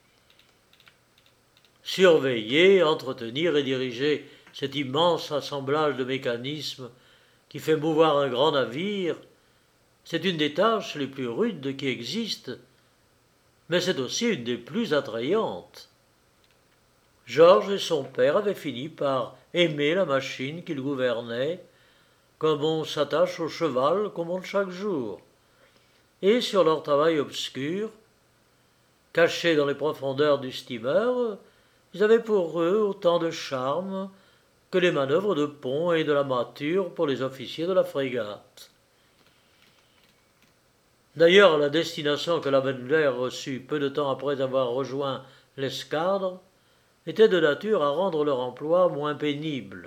Surveiller, entretenir et diriger cet immense assemblage de mécanismes qui fait mouvoir un grand navire, c'est une des tâches les plus rudes qui existent, mais c'est aussi une des plus attrayantes. Georges et son père avaient fini par aimer la machine qu'ils gouvernaient, comme on s'attache au cheval qu'on monte chaque jour. Et sur leur travail obscur, cachés dans les profondeurs du steamer, ils avaient pour eux autant de charme que les manœuvres de pont et de la mâture pour les officiers de la frégate. D'ailleurs, la destination que l'Avenger reçut peu de temps après avoir rejoint l'escadre était de nature à rendre leur emploi moins pénible.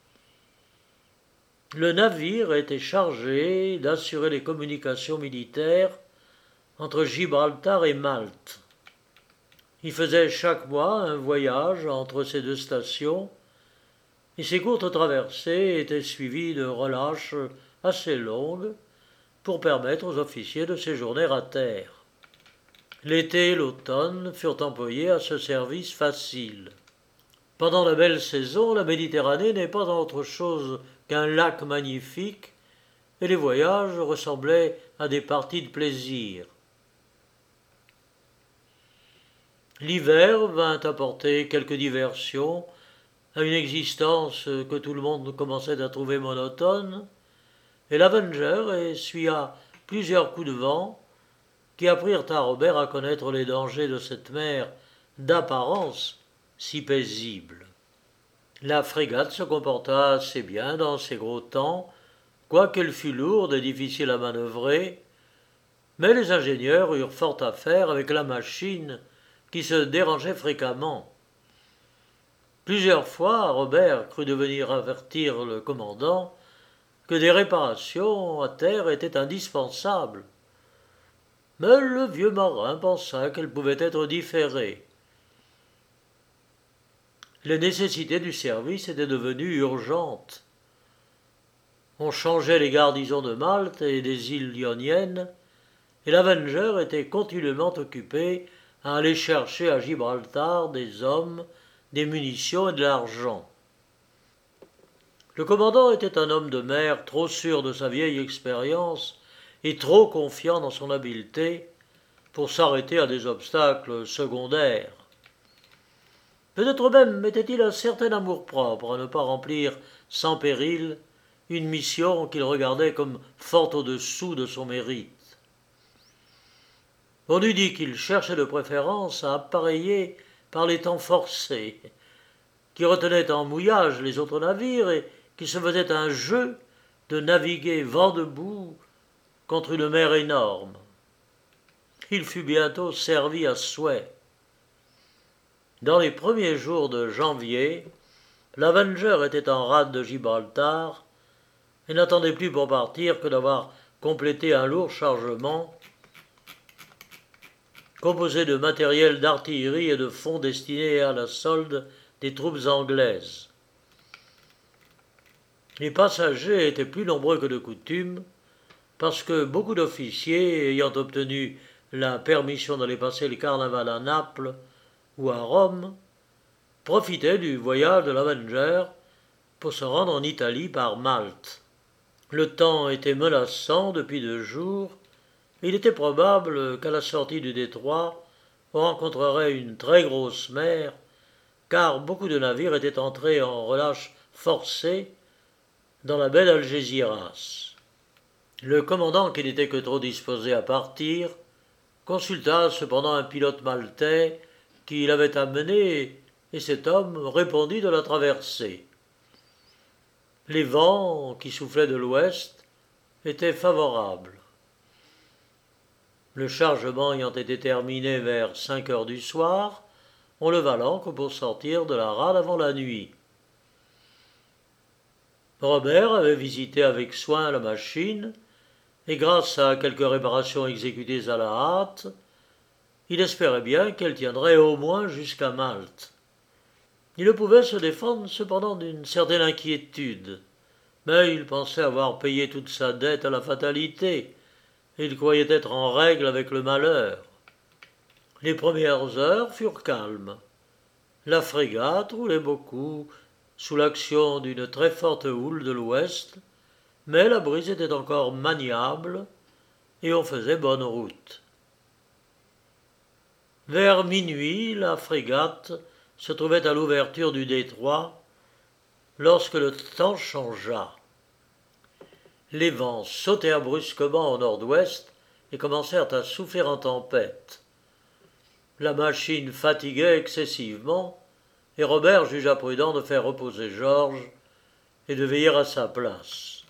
Le navire était chargé d'assurer les communications militaires entre Gibraltar et Malte. Il faisait chaque mois un voyage entre ces deux stations, et ces courtes traversées étaient suivies de relâches assez longues pour permettre aux officiers de séjourner à terre. L'été et l'automne furent employés à ce service facile. Pendant la belle saison, la Méditerranée n'est pas autre chose qu'un lac magnifique, et les voyages ressemblaient à des parties de plaisir. L'hiver vint apporter quelques diversions à une existence que tout le monde commençait à trouver monotone, et l'Avenger essuya plusieurs coups de vent qui apprirent à Robert à connaître les dangers de cette mer d'apparence si paisible. La frégate se comporta assez bien dans ces gros temps, quoiqu'elle fût lourde et difficile à manœuvrer, mais les ingénieurs eurent fort à faire avec la machine qui se dérangeait fréquemment. Plusieurs fois, Robert crut devenir avertir le commandant que des réparations à terre étaient indispensables. Mais le vieux marin pensa qu'elles pouvaient être différées. Les nécessités du service étaient devenues urgentes. On changeait les garnisons de Malte et des îles Ioniennes, et l'Avenger était continuellement occupé à aller chercher à Gibraltar des hommes, des munitions et de l'argent. Le commandant était un homme de mer trop sûr de sa vieille expérience et trop confiant dans son habileté pour s'arrêter à des obstacles secondaires. Peut-être même mettait-il un certain amour-propre à ne pas remplir sans péril une mission qu'il regardait comme fort au-dessous de son mérite. On eût dit qu'il cherchait de préférence à appareiller par les temps forcés, qui retenaient en mouillage les autres navires et qui se faisait un jeu de naviguer vent debout contre une mer énorme. Il fut bientôt servi à souhait. Dans les premiers jours de janvier, l'Avenger était en rade de Gibraltar et n'attendait plus pour partir que d'avoir complété un lourd chargement composé de matériel d'artillerie et de fonds destinés à la solde des troupes anglaises. Les passagers étaient plus nombreux que de coutume, parce que beaucoup d'officiers, ayant obtenu la permission d'aller passer le carnaval à Naples, ou à Rome, profitait du voyage de l'Avenger pour se rendre en Italie par Malte. Le temps était menaçant depuis 2 jours, et il était probable qu'à la sortie du détroit, on rencontrerait une très grosse mer, car beaucoup de navires étaient entrés en relâche forcée dans la baie d'Algésiras. Le commandant, qui n'était que trop disposé à partir, consulta cependant un pilote maltais qui l'avait amené, et cet homme répondit de la traversée. Les vents, qui soufflaient de l'ouest, étaient favorables. Le chargement ayant été terminé vers 5 heures du soir, on leva l'ancre pour sortir de la rade avant la nuit. Robert avait visité avec soin la machine, et grâce à quelques réparations exécutées à la hâte, il espérait bien qu'elle tiendrait au moins jusqu'à Malte. Il ne pouvait se défendre cependant d'une certaine inquiétude, mais il pensait avoir payé toute sa dette à la fatalité, et il croyait être en règle avec le malheur. Les premières heures furent calmes. La frégate roulait beaucoup, sous l'action d'une très forte houle de l'ouest, mais la brise était encore maniable, et on faisait bonne route. Vers minuit, la frégate se trouvait à l'ouverture du détroit, lorsque le temps changea. Les vents sautèrent brusquement au nord-ouest et commencèrent à souffler en tempête. La machine fatiguait excessivement, et Robert jugea prudent de faire reposer Georges et de veiller à sa place.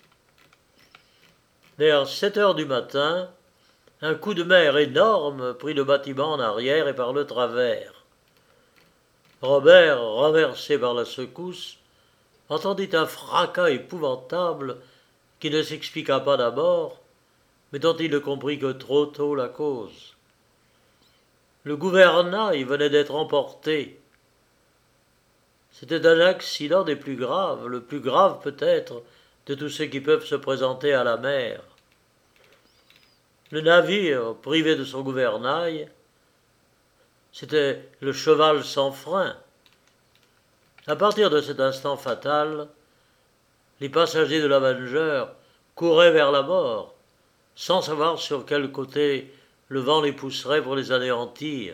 Vers 7 heures du matin, un coup de mer énorme prit le bâtiment en arrière et par le travers. Robert, renversé par la secousse, entendit un fracas épouvantable qui ne s'expliqua pas d'abord, mais dont il ne comprit que trop tôt la cause. Le gouvernail venait d'être emporté. C'était un accident des plus graves, le plus grave peut-être de tous ceux qui peuvent se présenter à la mer. Le navire, privé de son gouvernail, c'était le cheval sans frein. À partir de cet instant fatal, les passagers de l'Avenger couraient vers la mort, sans savoir sur quel côté le vent les pousserait pour les anéantir.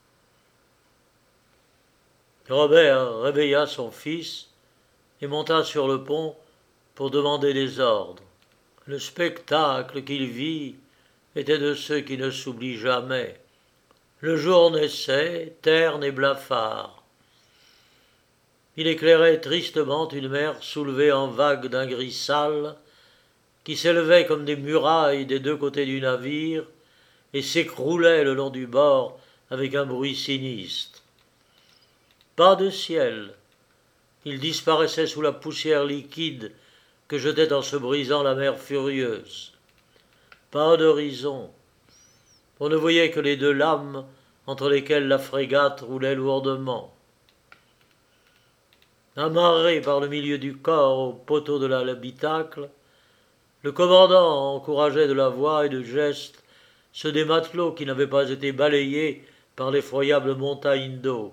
Robert réveilla son fils et monta sur le pont pour demander des ordres. Le spectacle qu'il vit était de ceux qui ne s'oublient jamais. Le jour naissait, terne et blafard. Il éclairait tristement une mer soulevée en vagues d'un gris sale, qui s'élevait comme des murailles des deux côtés du navire et s'écroulait le long du bord avec un bruit sinistre. Pas de ciel. Il disparaissait sous la poussière liquide que jetait en se brisant la mer furieuse. Pas d'horizon. On ne voyait que les deux lames entre lesquelles la frégate roulait lourdement. Amarré par le milieu du corps au poteau de l'habitacle, le commandant encourageait de la voix et de gestes ceux des matelots qui n'avaient pas été balayés par l'effroyable montagne d'eau.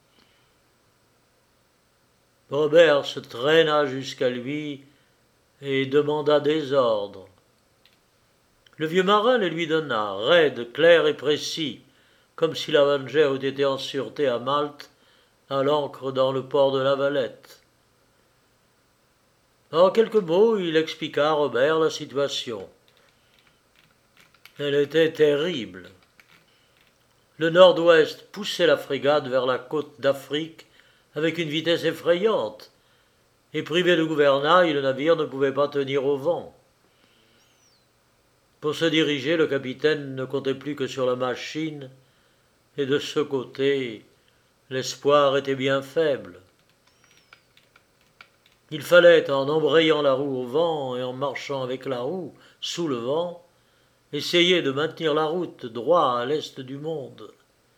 Robert se traîna jusqu'à lui et demanda des ordres. Le vieux marin les lui donna, raides, clairs et précis, comme si l'Avenger eût été en sûreté à Malte, à l'ancre dans le port de La Valette. En quelques mots, il expliqua à Robert la situation. Elle était terrible. Le nord-ouest poussait la frégate vers la côte d'Afrique avec une vitesse effrayante, et privé de gouvernail, le navire ne pouvait pas tenir au vent. Pour se diriger, le capitaine ne comptait plus que sur la machine, et de ce côté, l'espoir était bien faible. Il fallait, en embrayant la roue au vent et en marchant avec la roue sous le vent, essayer de maintenir la route droit à l'est du monde.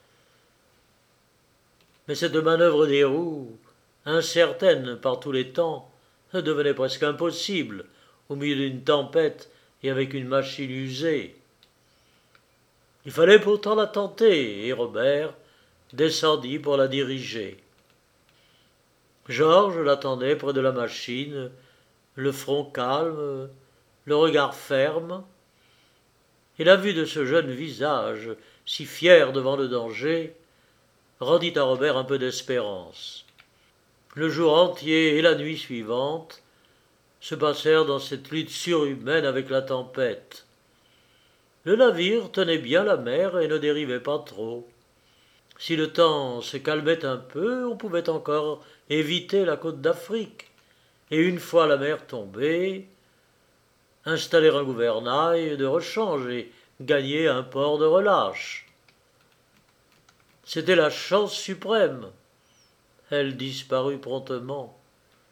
Mais cette manœuvre des roues, incertaine par tous les temps, devenait presque impossible au milieu d'une tempête et avec une machine usée. Il fallait pourtant la tenter, et Robert descendit pour la diriger. Georges l'attendait près de la machine, le front calme, le regard ferme, et la vue de ce jeune visage, si fier devant le danger, rendit à Robert un peu d'espérance. Le jour entier et la nuit suivante se passèrent dans cette lutte surhumaine avec la tempête. Le navire tenait bien la mer et ne dérivait pas trop. Si le temps se calmait un peu, on pouvait encore éviter la côte d'Afrique, et une fois la mer tombée, installer un gouvernail de rechange et gagner un port de relâche. C'était la chance suprême. Elle disparut promptement.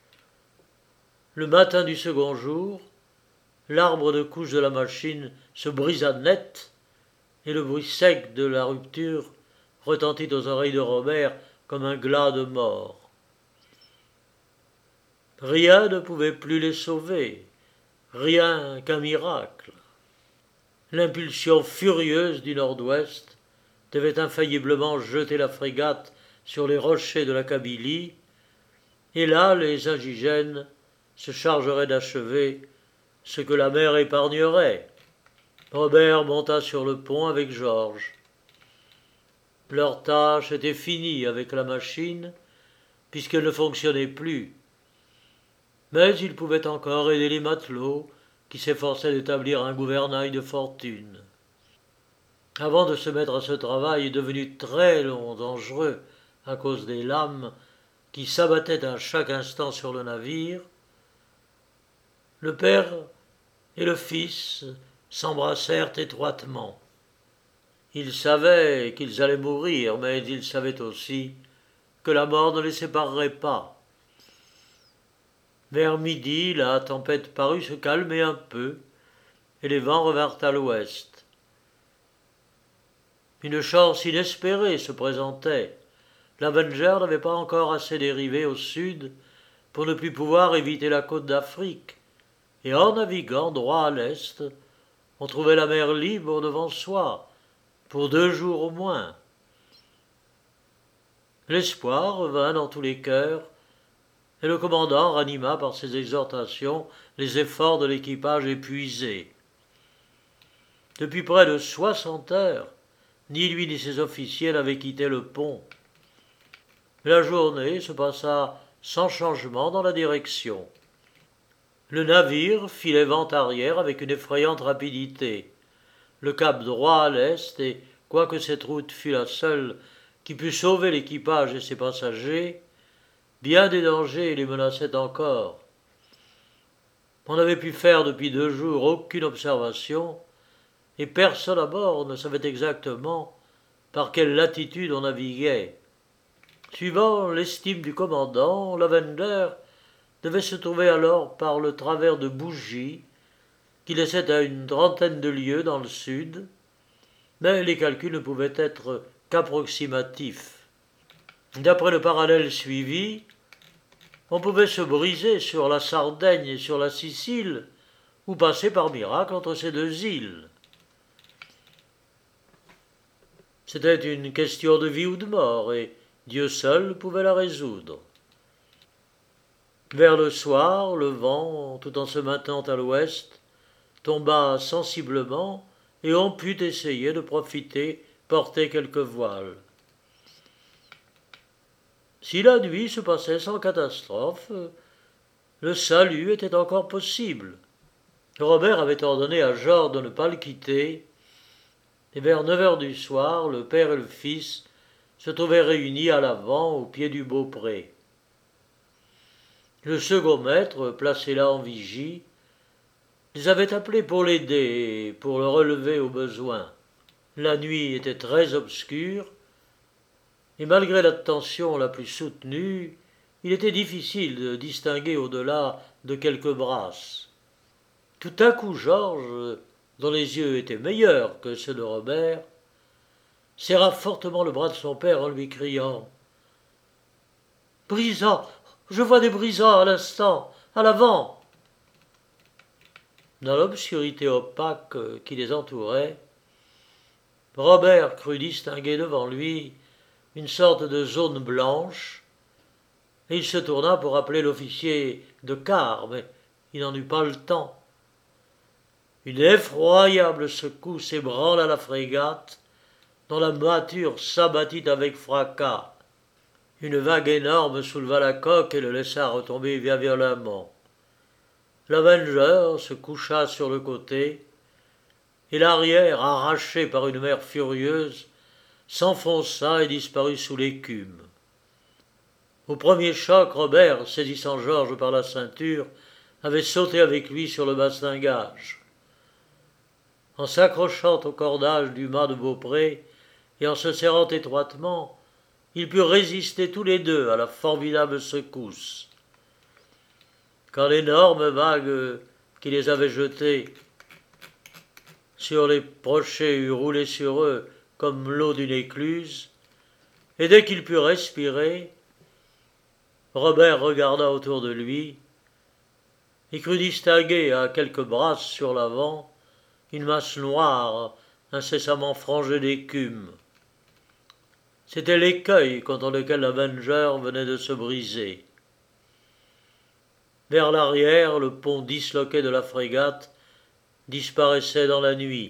Le matin du second jour, l'arbre de couche de la machine se brisa net, et le bruit sec de la rupture retentit aux oreilles de Robert comme un glas de mort. Rien ne pouvait plus les sauver, rien qu'un miracle. L'impulsion furieuse du nord-ouest devait infailliblement jeter la frégate sur les rochers de la Kabylie, et là les indigènes se chargeraient d'achever ce que la mer épargnerait. Robert monta sur le pont avec Georges. Leur tâche était finie avec la machine, puisqu'elle ne fonctionnait plus. Mais ils pouvaient encore aider les matelots qui s'efforçaient d'établir un gouvernail de fortune. Avant de se mettre à ce travail devenu très long, dangereux, à cause des lames qui s'abattaient à chaque instant sur le navire, le père et le fils s'embrassèrent étroitement. Ils savaient qu'ils allaient mourir, mais ils savaient aussi que la mort ne les séparerait pas. Vers midi, la tempête parut se calmer un peu, et les vents revinrent à l'ouest. Une chance inespérée se présentait. L'Avenger n'avait pas encore assez dérivé au sud pour ne plus pouvoir éviter la côte d'Afrique, et en naviguant droit à l'est, on trouvait la mer libre devant soi, pour 2 jours au moins. L'espoir revint dans tous les cœurs, et le commandant ranima par ses exhortations les efforts de l'équipage épuisé. Depuis près de 60 heures, ni lui ni ses officiers n'avaient quitté le pont. La journée se passa sans changement dans la direction. Le navire filait vent arrière avec une effrayante rapidité. Le cap droit à l'est, et quoique cette route fût la seule qui pût sauver l'équipage et ses passagers, bien des dangers les menaçaient encore. On n'avait pu faire depuis 2 jours aucune observation, et personne à bord ne savait exactement par quelle latitude on naviguait. Suivant l'estime du commandant, l'Avenger devait se trouver alors par le travers de Bougie, qui laissait à une trentaine de lieues dans le sud, mais les calculs ne pouvaient être qu'approximatifs. D'après le parallèle suivi, on pouvait se briser sur la Sardaigne et sur la Sicile, ou passer par miracle entre ces 2 îles. C'était une question de vie ou de mort, et Dieu seul pouvait la résoudre. Vers le soir, le vent, tout en se maintenant à l'ouest, tomba sensiblement, et on put essayer de porter quelques voiles. Si la nuit se passait sans catastrophe, le salut était encore possible. Robert avait ordonné à Georges de ne pas le quitter, et vers 9 heures du soir, le père et le fils se trouvaient réunis à l'avant, au pied du beaupré. Le second maître, placé là en vigie, les avait appelés pour l'aider et pour le relever au besoin. La nuit était très obscure, et malgré l'attention la plus soutenue, il était difficile de distinguer au-delà de quelques brasses. Tout à coup, Georges, dont les yeux étaient meilleurs que ceux de Robert, serra fortement le bras de son père en lui criant « Brisants, je vois des brisants à l'instant, à l'avant !» Dans l'obscurité opaque qui les entourait, Robert crut distinguer devant lui une sorte de zone blanche, et il se tourna pour appeler l'officier de quart, mais il n'en eut pas le temps. Une effroyable secousse ébranla la frégate, dont la mâture s'abattit avec fracas. Une vague énorme souleva la coque et le laissa retomber violemment. L'Avenger se coucha sur le côté, et l'arrière, arraché par une mer furieuse, s'enfonça et disparut sous l'écume. Au premier choc, Robert, saisissant Georges par la ceinture, avait sauté avec lui sur le bastingage. En s'accrochant au cordage du mât de Beaupré et en se serrant étroitement, ils purent résister tous les deux à la formidable secousse. Quand l'énorme vague qui les avait jetés sur les rochers eut roulé sur eux comme l'eau d'une écluse, et dès qu'il put respirer, Robert regarda autour de lui et crut distinguer à quelques brasses sur l'avant une masse noire incessamment frangée d'écume. C'était l'écueil contre lequel l'Avenger venait de se briser. Vers l'arrière, le pont disloqué de la frégate disparaissait dans la nuit.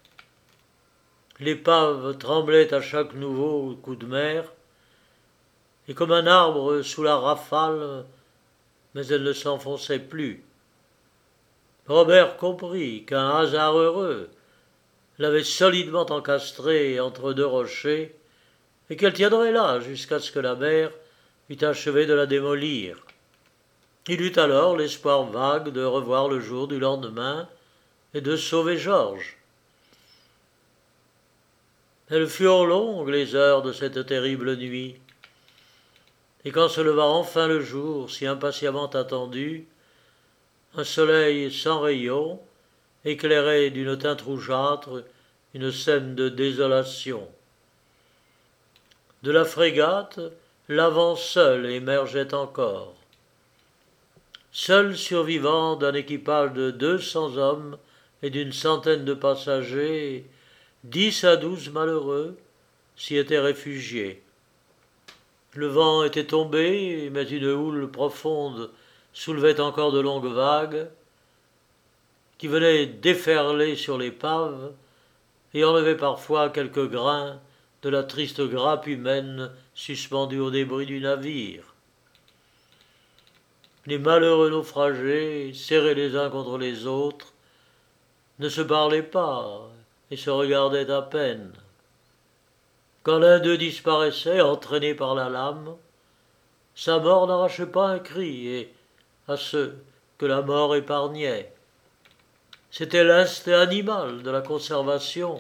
L'épave tremblait à chaque nouveau coup de mer, et comme un arbre sous la rafale, mais elle ne s'enfonçait plus. Robert comprit qu'un hasard heureux l'avait solidement encastrée entre deux rochers, et qu'elle tiendrait là jusqu'à ce que la mer eût achevé de la démolir. Il eut alors l'espoir vague de revoir le jour du lendemain et de sauver Georges. Elles furent longues les heures de cette terrible nuit, et quand se leva enfin le jour si impatiemment attendu, un soleil sans rayons éclairait d'une teinte rougeâtre une scène de désolation. De la frégate, l'avant seul émergeait encore. Seul survivant d'un équipage de 200 hommes et d'une centaine de passagers, 10 à 12 malheureux s'y étaient réfugiés. Le vent était tombé, mais une houle profonde soulevait encore de longues vagues, qui venaient déferler sur l'épave et enlevaient parfois quelques grains de la triste grappe humaine suspendue aux débris du navire. Les malheureux naufragés, serrés les uns contre les autres, ne se parlaient pas et se regardaient à peine. Quand l'un d'eux disparaissait, entraîné par la lame, sa mort n'arrachait pas un cri, et à ceux que la mort épargnait. C'était l'instinct animal de la conservation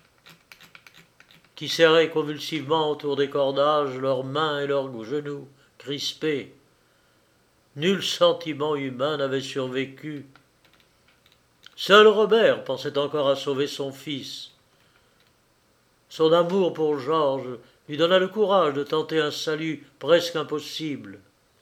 qui serraient convulsivement autour des cordages leurs mains et leurs genoux crispés. Nul sentiment humain n'avait survécu. Seul Robert pensait encore à sauver son fils. Son amour pour Georges lui donna le courage de tenter un salut presque impossible.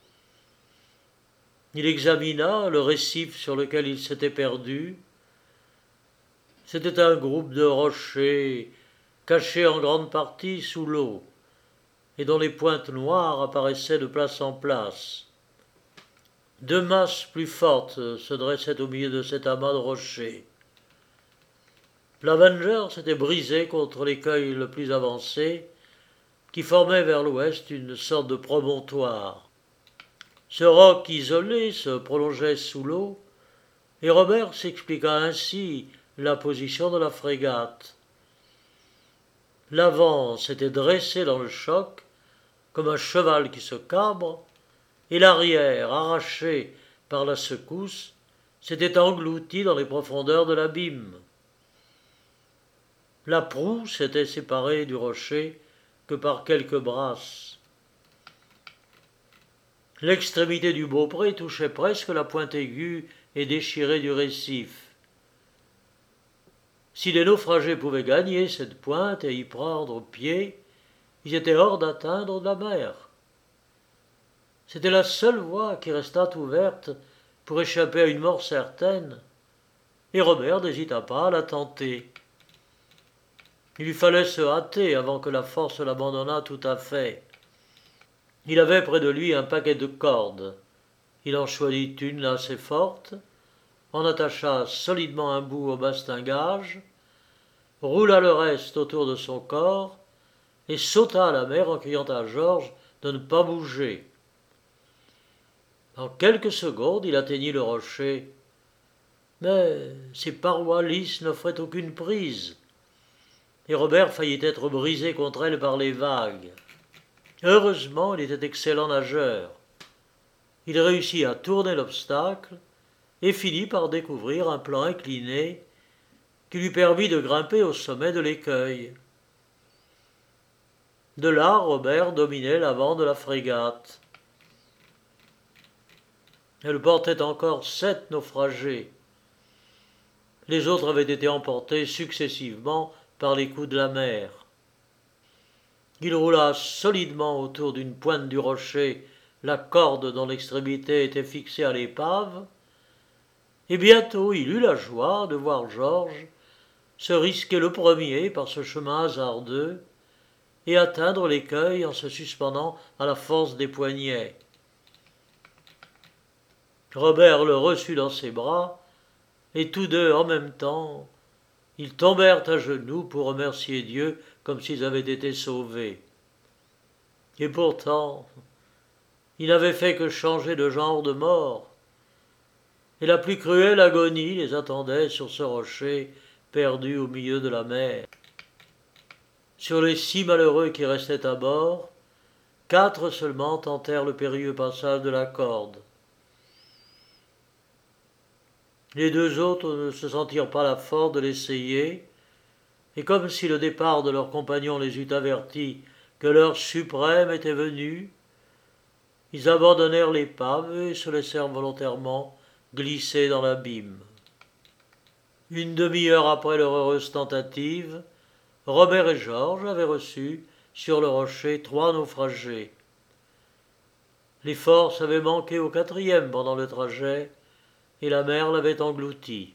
Il examina le récif sur lequel il s'était perdu. C'était un groupe de rochers cachés en grande partie sous l'eau, et dont les pointes noires apparaissaient de place en place. Deux masses plus fortes se dressaient au milieu de cet amas de rochers. L'Avenger s'était brisé contre l'écueil le plus avancé, qui formait vers l'ouest une sorte de promontoire. Ce roc isolé se prolongeait sous l'eau, et Robert s'expliqua ainsi la position de la frégate. L'avant s'était dressé dans le choc, comme un cheval qui se cabre, et l'arrière, arraché par la secousse, s'était englouti dans les profondeurs de l'abîme. La proue s'était séparée du rocher que par quelques brasses. L'extrémité du Beaupré touchait presque la pointe aiguë et déchirée du récif. Si les naufragés pouvaient gagner cette pointe et y prendre pied, ils étaient hors d'atteindre la mer. C'était la seule voie qui restât ouverte pour échapper à une mort certaine, et Robert n'hésita pas à la tenter. Il lui fallait se hâter avant que la force l'abandonnât tout à fait. Il avait près de lui un paquet de cordes. Il en choisit une assez forte, en attacha solidement un bout au bastingage, roula le reste autour de son corps et sauta à la mer en criant à Georges de ne pas bouger. En quelques secondes, il atteignit le rocher. Mais ses parois lisses n'offraient aucune prise, et Robert faillit être brisé contre elles par les vagues. Heureusement, il était excellent nageur. Il réussit à tourner l'obstacle et finit par découvrir un plan incliné qui lui permit de grimper au sommet de l'écueil. De là, Robert dominait l'avant de la frégate. Elle portait encore 7 naufragés. Les autres avaient été emportés successivement par les coups de la mer. Il roula solidement autour d'une pointe du rocher la corde dont l'extrémité était fixée à l'épave, et bientôt il eut la joie de voir Georges se risquer le premier par ce chemin hasardeux et atteindre l'écueil en se suspendant à la force des poignets. Robert le reçut dans ses bras, et tous deux, en même temps, ils tombèrent à genoux pour remercier Dieu comme s'ils avaient été sauvés. Et pourtant, il n'avait fait que changer de genre de mort, et la plus cruelle agonie les attendait sur ce rocher perdu au milieu de la mer. Sur les 6 malheureux qui restaient à bord, 4 seulement tentèrent le périlleux passage de la corde. Les 2 autres ne se sentirent pas la force de l'essayer, et comme si le départ de leurs compagnons les eût avertis que l'heure suprême était venue, ils abandonnèrent l'épave et se laissèrent volontairement glisser dans l'abîme. Une demi-heure après leur heureuse tentative, Robert et Georges avaient reçu sur le rocher 3 naufragés. Les forces avaient manqué au 4e pendant le trajet, et la mer l'avait englouti.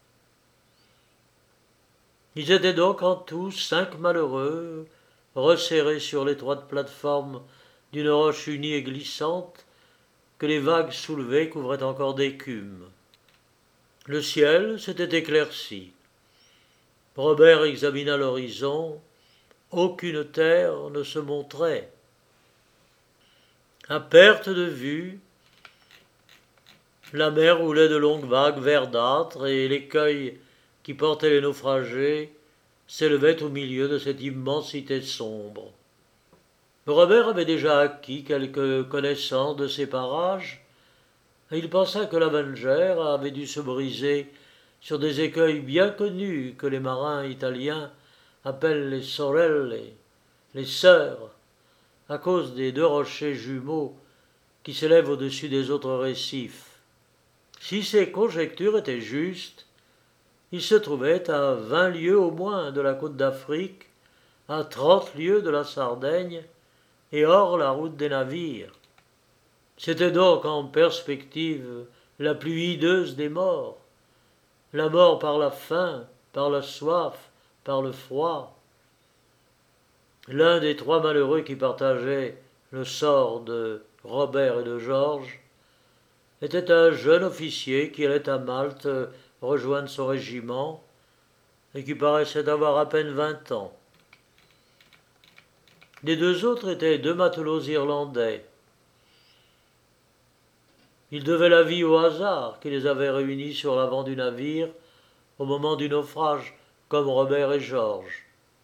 Ils étaient donc en tout 5 malheureux, resserrés sur l'étroite plateforme d'une roche unie et glissante que les vagues soulevées couvraient encore d'écume. Le ciel s'était éclairci. Robert examina l'horizon. Aucune terre ne se montrait. À perte de vue, la mer roulait de longues vagues verdâtres et l'écueil qui portait les naufragés s'élevait au milieu de cette immensité sombre. Robert avait déjà acquis quelques connaissances de ces parages, et il pensa que l'Avenger avait dû se briser sur des écueils bien connus que les marins italiens appellent les sorelle, les sœurs, à cause des 2 rochers jumeaux qui s'élèvent au-dessus des autres récifs. Si ces conjectures étaient justes, il se trouvait à 20 lieues au moins de la côte d'Afrique, à 30 lieues de la Sardaigne, et hors la route des navires. C'était donc en perspective la plus hideuse des morts, la mort par la faim, par la soif, par le froid. L'un des 3 malheureux qui partageaient le sort de Robert et de Georges était un jeune officier qui allait à Malte rejoindre son régiment et qui paraissait avoir à peine 20 ans. Les 2 autres étaient 2 matelots irlandais. Ils devaient la vie au hasard qui les avait réunis sur l'avant du navire au moment du naufrage, comme Robert et Georges.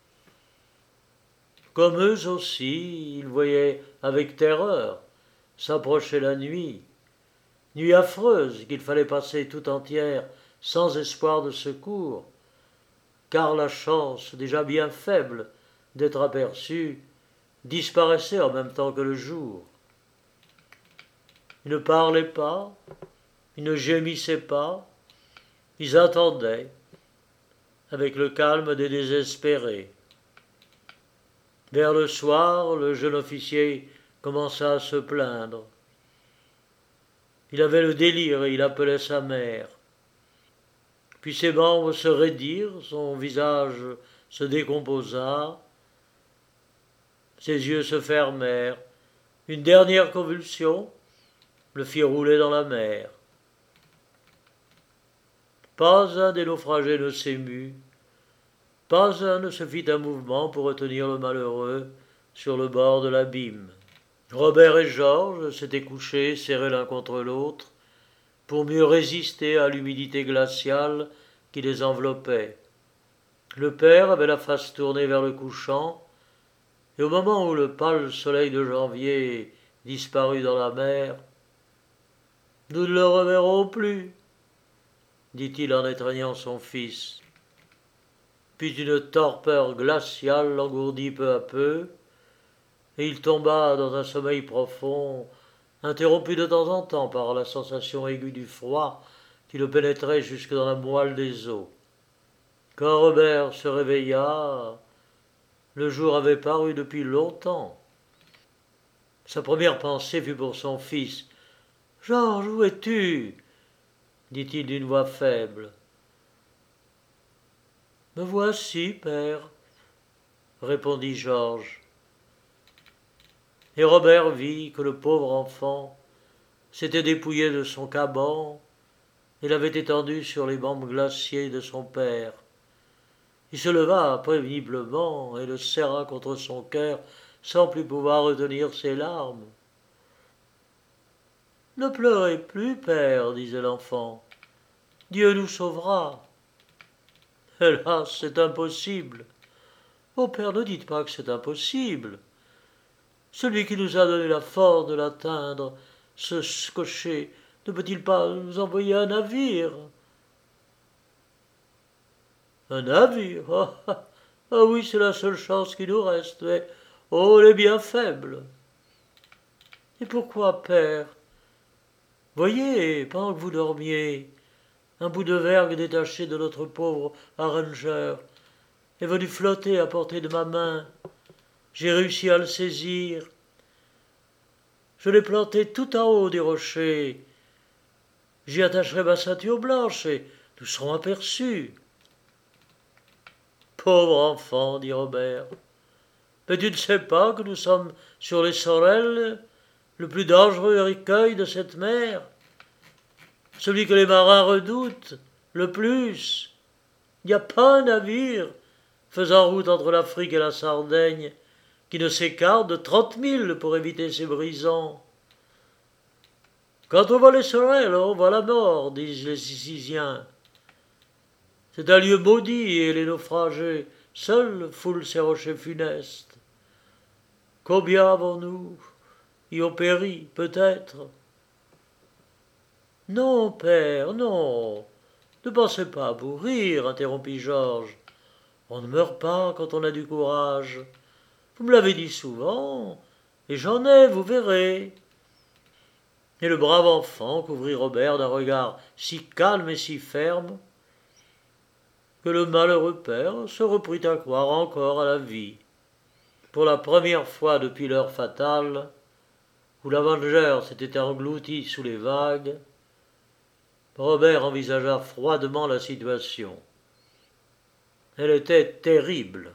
Comme eux aussi, ils voyaient avec terreur s'approcher la nuit affreuse qu'il fallait passer tout entière sans espoir de secours, car la chance, déjà bien faible, d'être aperçu, disparaissait en même temps que le jour. Ils ne parlaient pas, ils ne gémissaient pas, ils attendaient, avec le calme des désespérés. Vers le soir, le jeune officier commença à se plaindre. Il avait le délire et il appelait sa mère. Puis ses membres se raidirent, son visage se décomposa, ses yeux se fermèrent, une dernière convulsion le fit rouler dans la mer. Pas un des naufragés ne s'émut, pas un ne se fit un mouvement pour retenir le malheureux sur le bord de l'abîme. Robert et Georges s'étaient couchés serrés l'un contre l'autre pour mieux résister à l'humidité glaciale qui les enveloppait. Le père avait la face tournée vers le couchant, et au moment où le pâle soleil de janvier disparut dans la mer, « Nous ne le reverrons plus, dit-il en étreignant son fils. Puis une torpeur glaciale l'engourdit peu à peu, et il tomba dans un sommeil profond, interrompu de temps en temps par la sensation aiguë du froid qui le pénétrait jusque dans la moelle des os. Quand Robert se réveilla, le jour avait paru depuis longtemps. Sa première pensée fut pour son fils. « Georges, où es-tu » dit-il d'une voix faible. « Me voici, père, » répondit Georges. Et Robert vit que le pauvre enfant s'était dépouillé de son caban et l'avait étendu sur les bancs glaciers de son père. Il se leva préveniblement et le serra contre son cœur sans plus pouvoir retenir ses larmes. « Ne pleurez plus, père, disait l'enfant. Dieu nous sauvera. Hélas, c'est impossible. Oh père, ne dites pas que c'est impossible. Celui qui nous a donné la force de l'atteindre, ce cocher, ne peut-il pas nous envoyer un navire ?» « Un navire? Ah oui, c'est la seule chance qui nous reste, mais oh, elle est bien faible. » « Et pourquoi, père? Voyez, pendant que vous dormiez, un bout de vergue détaché de notre pauvre arranger est venu flotter à portée de ma main. J'ai réussi à le saisir. Je l'ai planté tout en haut des rochers. J'y attacherai ma ceinture blanche et nous serons aperçus. » « Pauvre enfant, dit Robert, mais tu ne sais pas que nous sommes sur les Sorelles, le plus dangereux écueil de cette mer, celui que les marins redoutent le plus. Il n'y a pas un navire faisant route entre l'Afrique et la Sardaigne qui ne s'écarte de 30 milles pour éviter ces brisants. Quand on voit les Sorelles, on voit la mort, disent les Siciliens. C'est un lieu maudit et les naufragés seuls foulent ces rochers funestes. Combien avons-nous y ont péri, peut-être? Non, père, non. Ne pensez pas à mourir, interrompit Georges. On ne meurt pas quand on a du courage. Vous me l'avez dit souvent, et j'en ai, vous verrez. Et le brave enfant couvrit Robert d'un regard si calme et si ferme que le malheureux père se reprit à croire encore à la vie. Pour la première fois depuis l'heure fatale, où l'Avenger s'était englouti sous les vagues, Robert envisagea froidement la situation. Elle était terrible.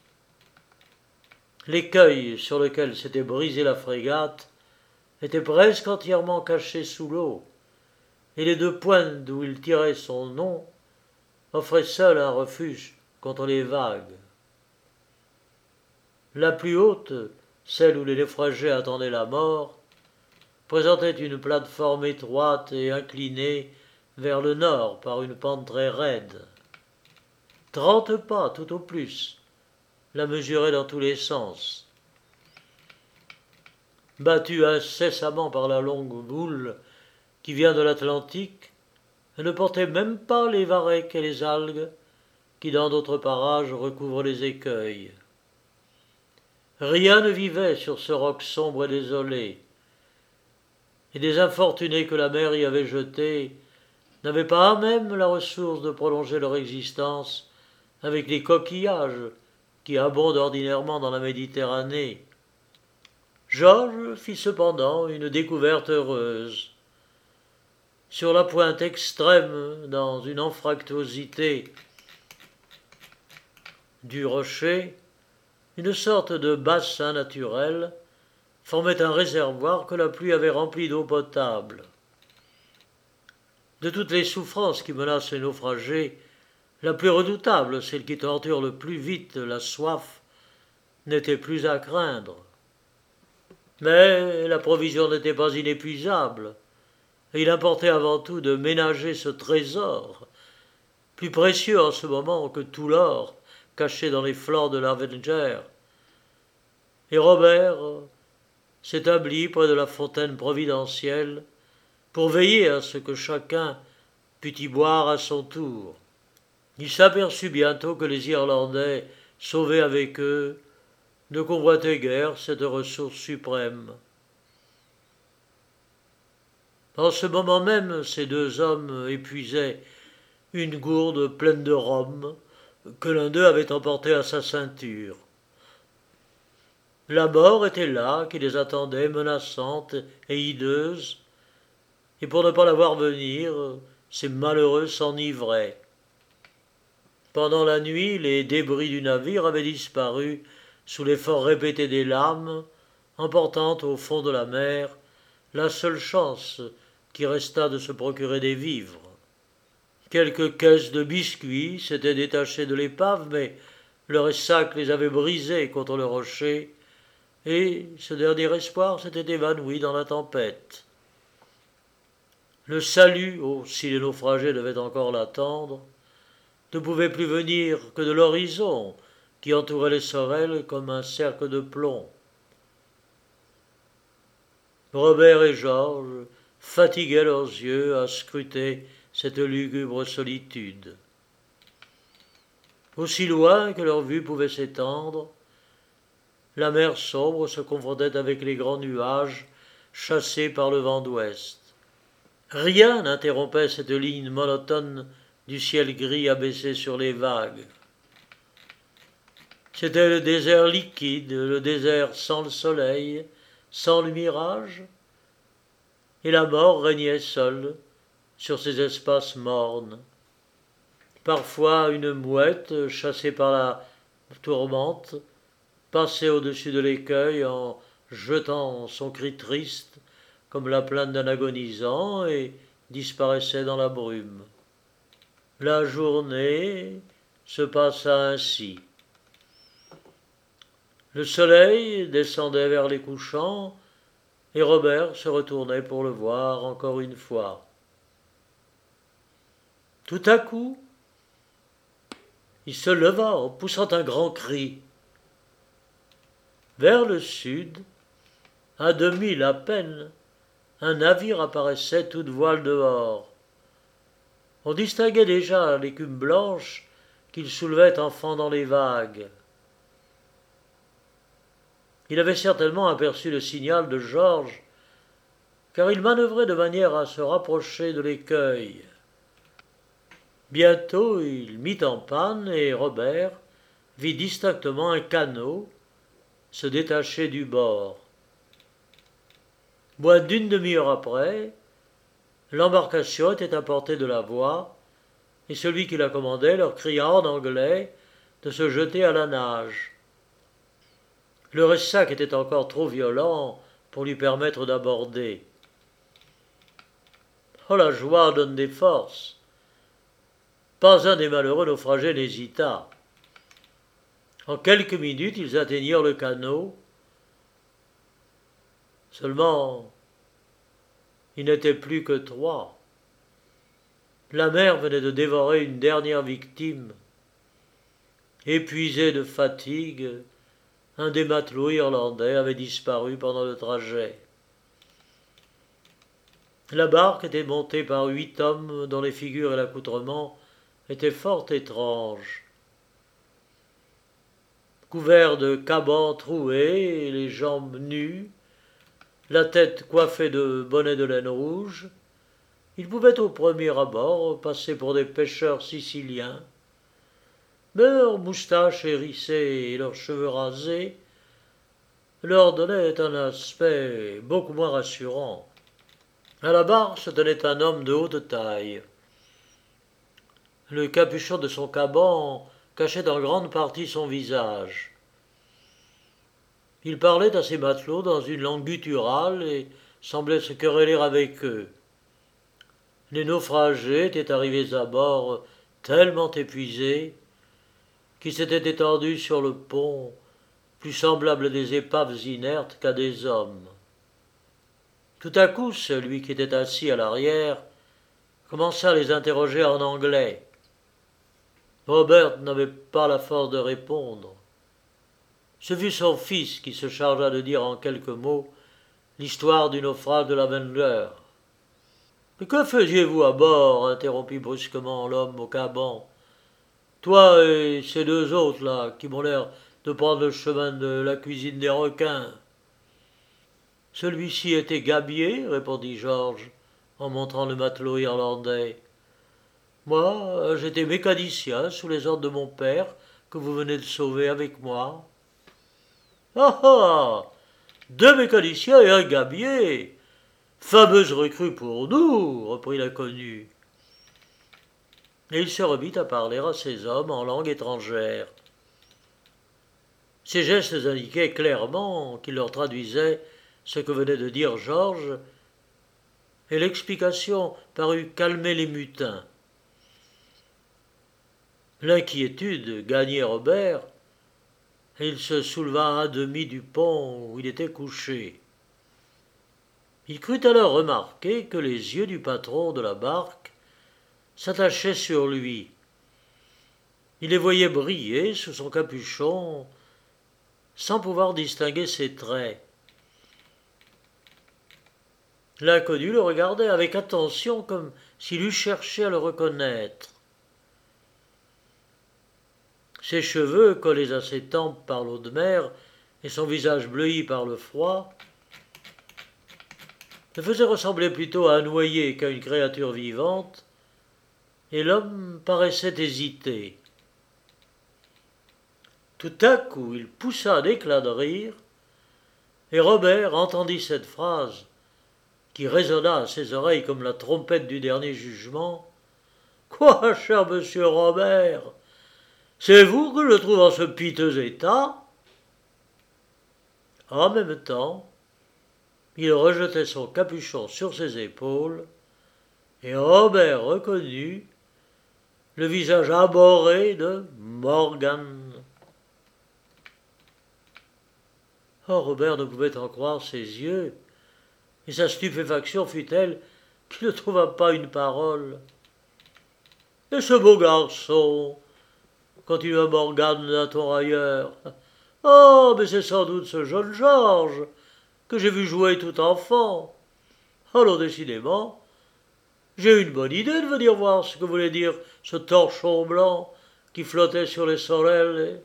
L'écueil sur lequel s'était brisée la frégate était presque entièrement caché sous l'eau, et les deux pointes d'où il tirait son nom offraient seuls un refuge contre les vagues. La plus haute, celle où les naufragés attendaient la mort, présentait une plate-forme étroite et inclinée vers le nord par une pente très raide. 30 pas tout au plus la mesuraient dans tous les sens. Battue incessamment par la longue boule qui vient de l'Atlantique, elle ne portait même pas les varechs et les algues qui dans d'autres parages recouvrent les écueils. Rien ne vivait sur ce roc sombre et désolé, et des infortunés que la mer y avait jetés n'avaient pas même la ressource de prolonger leur existence avec les coquillages qui abondent ordinairement dans la Méditerranée. Georges fit cependant une découverte heureuse. Sur la pointe extrême, dans une anfractuosité du rocher, une sorte de bassin naturel formait un réservoir que la pluie avait rempli d'eau potable. De toutes les souffrances qui menacent les naufragés, la plus redoutable, celle qui torture le plus vite la soif, n'était plus à craindre. Mais la provision n'était pas inépuisable, et il importait avant tout de ménager ce trésor, plus précieux en ce moment que tout l'or caché dans les flancs de l'Avenger. Et Robert s'établit près de la fontaine providentielle pour veiller à ce que chacun pût y boire à son tour. Il s'aperçut bientôt que les Irlandais, sauvés avec eux, ne convoitaient guère cette ressource suprême. En ce moment même, ces deux hommes épuisaient une gourde pleine de rhum que l'un d'eux avait emportée à sa ceinture. La mort était là, qui les attendait, menaçante et hideuse, et pour ne pas la voir venir, ces malheureux s'enivraient. Pendant la nuit, les débris du navire avaient disparu sous l'effort répété des lames, emportant au fond de la mer la seule chance qui restât de se procurer des vivres. Quelques caisses de biscuits s'étaient détachées de l'épave, mais le ressac les avait brisées contre le rocher, et ce dernier espoir s'était évanoui dans la tempête. Le salut, si les naufragés devaient encore l'attendre, ne pouvait plus venir que de l'horizon, qui entourait les Sorel comme un cercle de plomb. Robert et Georges fatiguaient leurs yeux à scruter cette lugubre solitude. Aussi loin que leur vue pouvait s'étendre, la mer sombre se confondait avec les grands nuages chassés par le vent d'ouest. Rien n'interrompait cette ligne monotone du ciel gris abaissé sur les vagues. C'était le désert liquide, le désert sans le soleil, sans le mirage, et la mort régnait seule sur ces espaces mornes. Parfois une mouette, chassée par la tourmente, passait au-dessus de l'écueil en jetant son cri triste comme la plainte d'un agonisant et disparaissait dans la brume. La journée se passa ainsi. Le soleil descendait vers les couchants et Robert se retournait pour le voir encore une fois. Tout à coup, il se leva en poussant un grand cri. Vers le sud, à 2 milles à peine, un navire apparaissait toute voile dehors. On distinguait déjà l'écume blanche qu'il soulevait en fendant les vagues. Il avait certainement aperçu le signal de Georges, car il manœuvrait de manière à se rapprocher de l'écueil. Bientôt il mit en panne et Robert vit distinctement un canot se détacher du bord. Moins d'une demi-heure après, l'embarcation était à portée de la voie, et celui qui la commandait leur cria en anglais de se jeter à la nage. Le ressac était encore trop violent pour lui permettre d'aborder. Oh, la joie donne des forces. Pas un des malheureux naufragés n'hésita. En quelques minutes, ils atteignirent le canot. Seulement, il n'était plus que 3. La mer venait de dévorer une dernière victime. Épuisé de fatigue, un des matelots irlandais avait disparu pendant le trajet. La barque était montée par 8 hommes dont les figures et l'accoutrement étaient fort étranges. Couverts de cabans troués, les jambes nues, la tête coiffée de bonnets de laine rouge, ils pouvaient au premier abord passer pour des pêcheurs siciliens, mais leurs moustaches hérissées et leurs cheveux rasés leur donnaient un aspect beaucoup moins rassurant. À la barre se tenait un homme de haute taille. Le capuchon de son caban cachait en grande partie son visage. Il parlait à ses matelots dans une langue gutturale et semblait se quereller avec eux. Les naufragés étaient arrivés à bord tellement épuisés qu'ils s'étaient étendus sur le pont, plus semblables à des épaves inertes qu'à des hommes. Tout à coup, celui qui était assis à l'arrière commença à les interroger en anglais. Robert n'avait pas la force de répondre. Ce fut son fils qui se chargea de dire en quelques mots l'histoire du naufrage de l'Avenger. « Mais que faisiez-vous à bord » interrompit brusquement l'homme au caban. « Toi et ces deux autres là, qui m'ont l'air de prendre le chemin de la cuisine des requins. » « Celui-ci était gabier, répondit Georges, en montrant le matelot irlandais. Moi, j'étais mécanicien sous les ordres de mon père, que vous venez de sauver avec moi. Ah ah, deux mécaniciens et un gabier. Fameuse recrue pour nous, reprit l'inconnu. Et il se remit à parler à ses hommes en langue étrangère. Ses gestes indiquaient clairement qu'il leur traduisait ce que venait de dire Georges, et l'explication parut calmer les mutins. L'inquiétude gagnait Robert, et il se souleva à demi du pont où il était couché. Il crut alors remarquer que les yeux du patron de la barque s'attachaient sur lui. Il les voyait briller sous son capuchon sans pouvoir distinguer ses traits. L'inconnu le regardait avec attention comme s'il eût cherché à le reconnaître. Ses cheveux, collés à ses tempes par l'eau de mer, et son visage bleui par le froid, le faisaient ressembler plutôt à un noyé qu'à une créature vivante, et l'homme paraissait hésiter. Tout à coup, il poussa un éclat de rire, et Robert entendit cette phrase, qui résonna à ses oreilles comme la trompette du dernier jugement. « Quoi, cher monsieur Robert, c'est vous que je trouve en ce piteux état ?» En même temps, il rejetait son capuchon sur ses épaules, et Robert reconnut le visage abhorré de Morgan. Oh, Robert ne pouvait en croire ses yeux, et sa stupéfaction fut telle qu'il ne trouva pas une parole. « Et ce beau garçon » continua Morgan d'un ton railleur. « Oh, mais c'est sans doute ce jeune Georges que j'ai vu jouer tout enfant. Alors décidément, j'ai eu une bonne idée de venir voir ce que voulait dire ce torchon blanc qui flottait sur les sorels.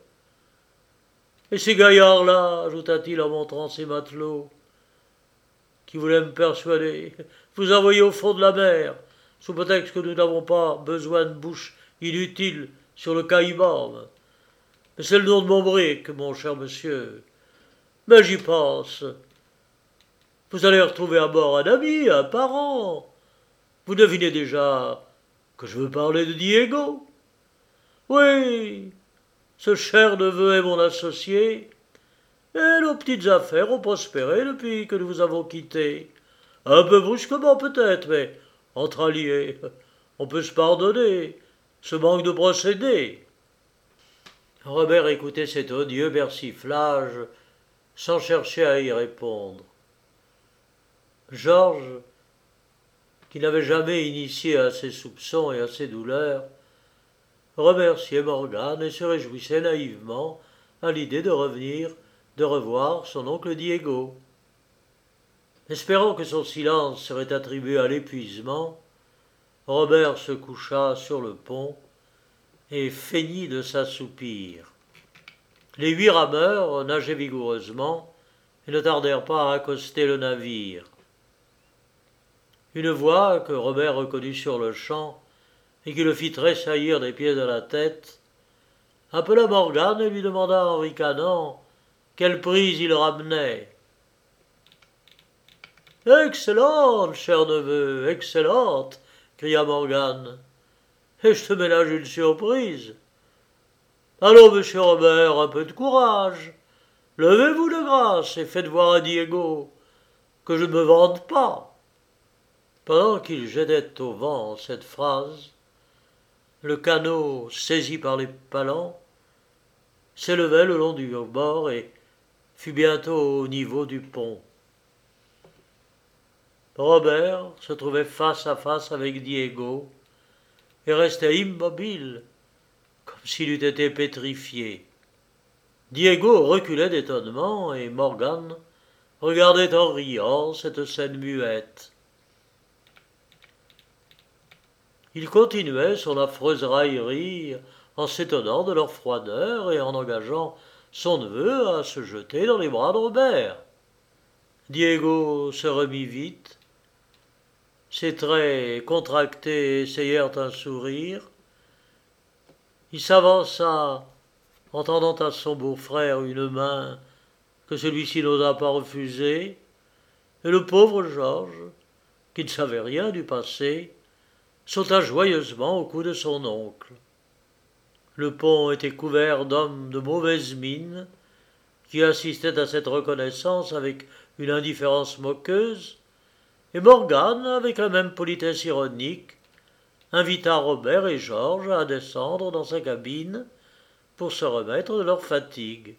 Et ces gaillards-là, ajouta-t-il en montrant ses matelots, qui voulaient me persuader, vous envoyer au fond de la mer, sous prétexte que nous n'avons pas besoin de bouche inutile sur le Caïman. Mais c'est le nom de mon brick, mon cher monsieur. Mais j'y pense. Vous allez retrouver à bord un ami, un parent. Vous devinez déjà que je veux parler de Diego. Oui, ce cher neveu est mon associé, et nos petites affaires ont prospéré depuis que nous vous avons quittés. Un peu brusquement peut-être, mais entre alliés, on peut se pardonner ce manque de procédé. Robert écoutait cet odieux persiflage sans chercher à y répondre. Georges, qui n'avait jamais initié à ses soupçons et à ses douleurs, remerciait Morgan et se réjouissait naïvement à l'idée de revoir son oncle Diego. Espérant que son silence serait attribué à l'épuisement, Robert se coucha sur le pont et feignit de s'assoupir. Les 8 rameurs nageaient vigoureusement et ne tardèrent pas à accoster le navire. Une voix que Robert reconnut sur-le-champ et qui le fit tressaillir des pieds à la tête, appela Morgan et lui demanda en ricanant quelle prise il ramenait. « Excellente, cher neveu, excellente !» cria Morgan. « Et je te ménage une surprise. Allons, monsieur Robert, un peu de courage. Levez-vous de grâce et faites voir à Diego que je ne me vante pas. Pendant qu'il jetait au vent cette phrase, le canot, saisi par les palans, s'élevait le long du bord et fut bientôt au niveau du pont. Robert se trouvait face à face avec Diego et restait immobile, comme s'il eût été pétrifié. Diego reculait d'étonnement et Morgan regardait en riant cette scène muette. Il continuait son affreuse raillerie en s'étonnant de leur froideur et en engageant son neveu à se jeter dans les bras de Robert. Diego se remit vite. Ses traits contractés essayèrent un sourire. Il s'avança en tendant à son beau-frère une main que celui-ci n'osa pas refuser, et le pauvre Georges, qui ne savait rien du passé, sauta joyeusement au cou de son oncle. Le pont était couvert d'hommes de mauvaise mine, qui assistaient à cette reconnaissance avec une indifférence moqueuse, et Morgan, avec la même politesse ironique, invita Robert et Georges à descendre dans sa cabine pour se remettre de leur fatigue.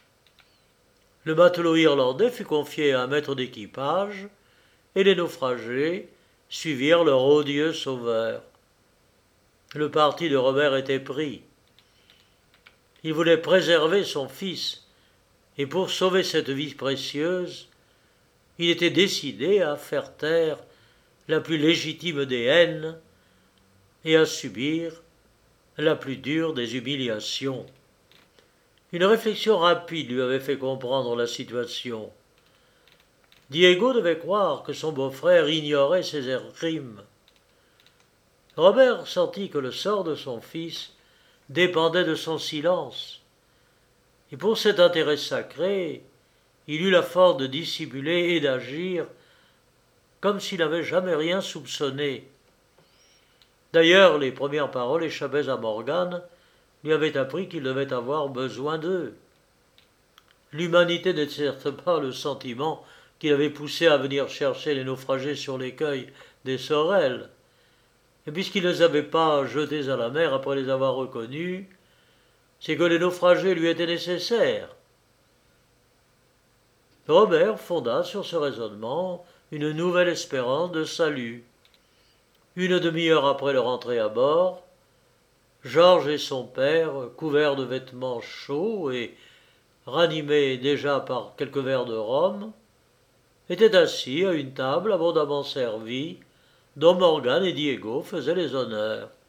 Le matelot irlandais fut confié à un maître d'équipage, et les naufragés suivirent leur odieux sauveur. Le parti de Robert était pris. Il voulait préserver son fils, et pour sauver cette vie précieuse, il était décidé à faire taire la plus légitime des haines et à subir la plus dure des humiliations. Une réflexion rapide lui avait fait comprendre la situation. Diego devait croire que son beau-frère ignorait ses crimes. Robert sentit que le sort de son fils dépendait de son silence, et pour cet intérêt sacré, il eut la force de dissimuler et d'agir comme s'il n'avait jamais rien soupçonné. D'ailleurs, les premières paroles échappées à Morgan lui avaient appris qu'il devait avoir besoin d'eux. L'humanité n'était certes pas le sentiment qui l'avait poussé à venir chercher les naufragés sur l'écueil des Sorel, et puisqu'il ne les avait pas jetés à la mer après les avoir reconnus, c'est que les naufragés lui étaient nécessaires. Robert fonda sur ce raisonnement une nouvelle espérance de salut. Une demi-heure après leur entrée à bord, Georges et son père, couverts de vêtements chauds et ranimés déjà par quelques verres de rhum, étaient assis à une table abondamment servie, dont Morgan et Diego faisaient les honneurs.